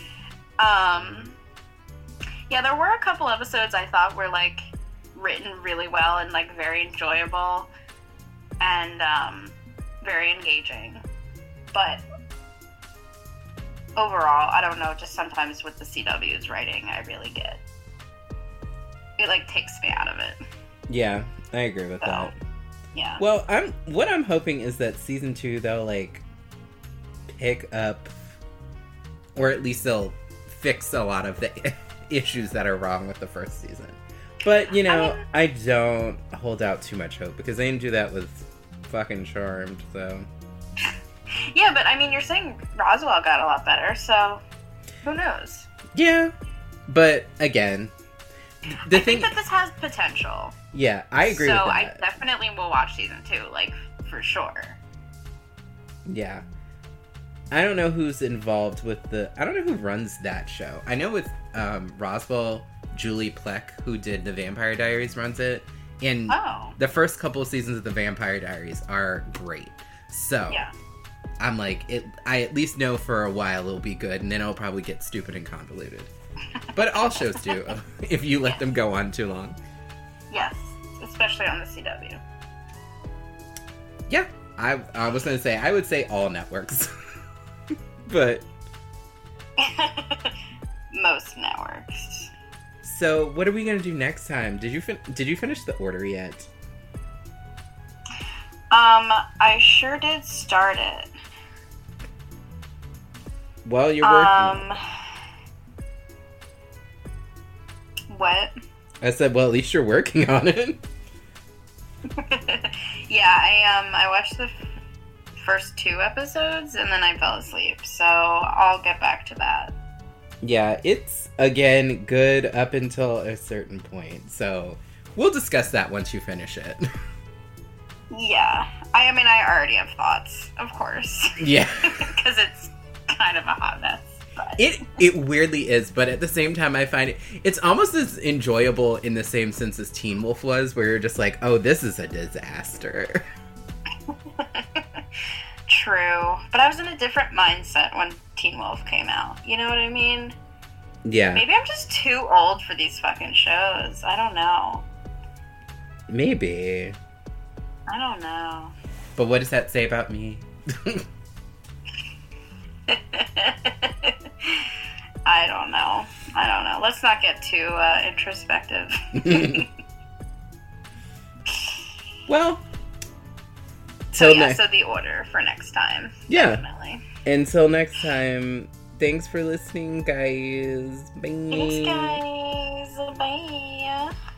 S2: Yeah, there were a couple episodes I thought were, like, written really well and, like, very enjoyable and very engaging. But overall, I don't know, just sometimes with the CW's writing, I really get... It, like, takes me out of it.
S1: Yeah, I agree with that.
S2: Yeah.
S1: Well, what I'm hoping is that season 2, they'll, like, pick up, or at least they'll fix a lot of the issues that are wrong with the first season. But, you know, I don't hold out too much hope, because they didn't do that with fucking Charmed, so...
S2: Yeah, but, I mean, you're saying Roswell got a lot better, so who knows?
S1: Yeah, but, again, The
S2: I think that this has potential.
S1: Yeah, I agree with that.
S2: So I definitely will watch season 2, like, for sure.
S1: Yeah. I don't know who's involved with I don't know who runs that show. I know with Roswell, Julie Plec, who did The Vampire Diaries, runs it. And the first couple of seasons of The Vampire Diaries are great. So, yeah. I'm like, I at least know for a while it'll be good, and then it'll probably get stupid and convoluted. But all shows do, if you let them go on too long.
S2: Yes, especially on the CW.
S1: Yeah, I was going to say, I would say all networks. But
S2: most networks.
S1: So, what are we going to do next time? Did you finish The Order yet?
S2: I sure did start it.
S1: Well, you're working.
S2: What?
S1: I said, well, at least you're working on it.
S2: Yeah, I watched the first 2 episodes and then I fell asleep, so I'll get back to that.
S1: Yeah, it's, again, good up until a certain point, so we'll discuss that once you finish it.
S2: Yeah, I mean, I already have thoughts, of course.
S1: Yeah.
S2: Because it's kind of a hot mess. But.
S1: It weirdly is, but at the same time, I find it's almost as enjoyable in the same sense as Teen Wolf was, where you're just like, oh, this is a disaster.
S2: True, but I was in a different mindset when Teen Wolf came out. You know what I mean?
S1: Yeah.
S2: Maybe I'm just too old for these fucking shows. I don't know.
S1: Maybe.
S2: I don't know.
S1: But what does that say about me?
S2: I don't know. Let's not get too introspective.
S1: Well,
S2: so The Order for next time.
S1: Yeah.
S2: Definitely.
S1: Until next time, thanks for listening, guys. Bye.
S2: Thanks, guys. Bye.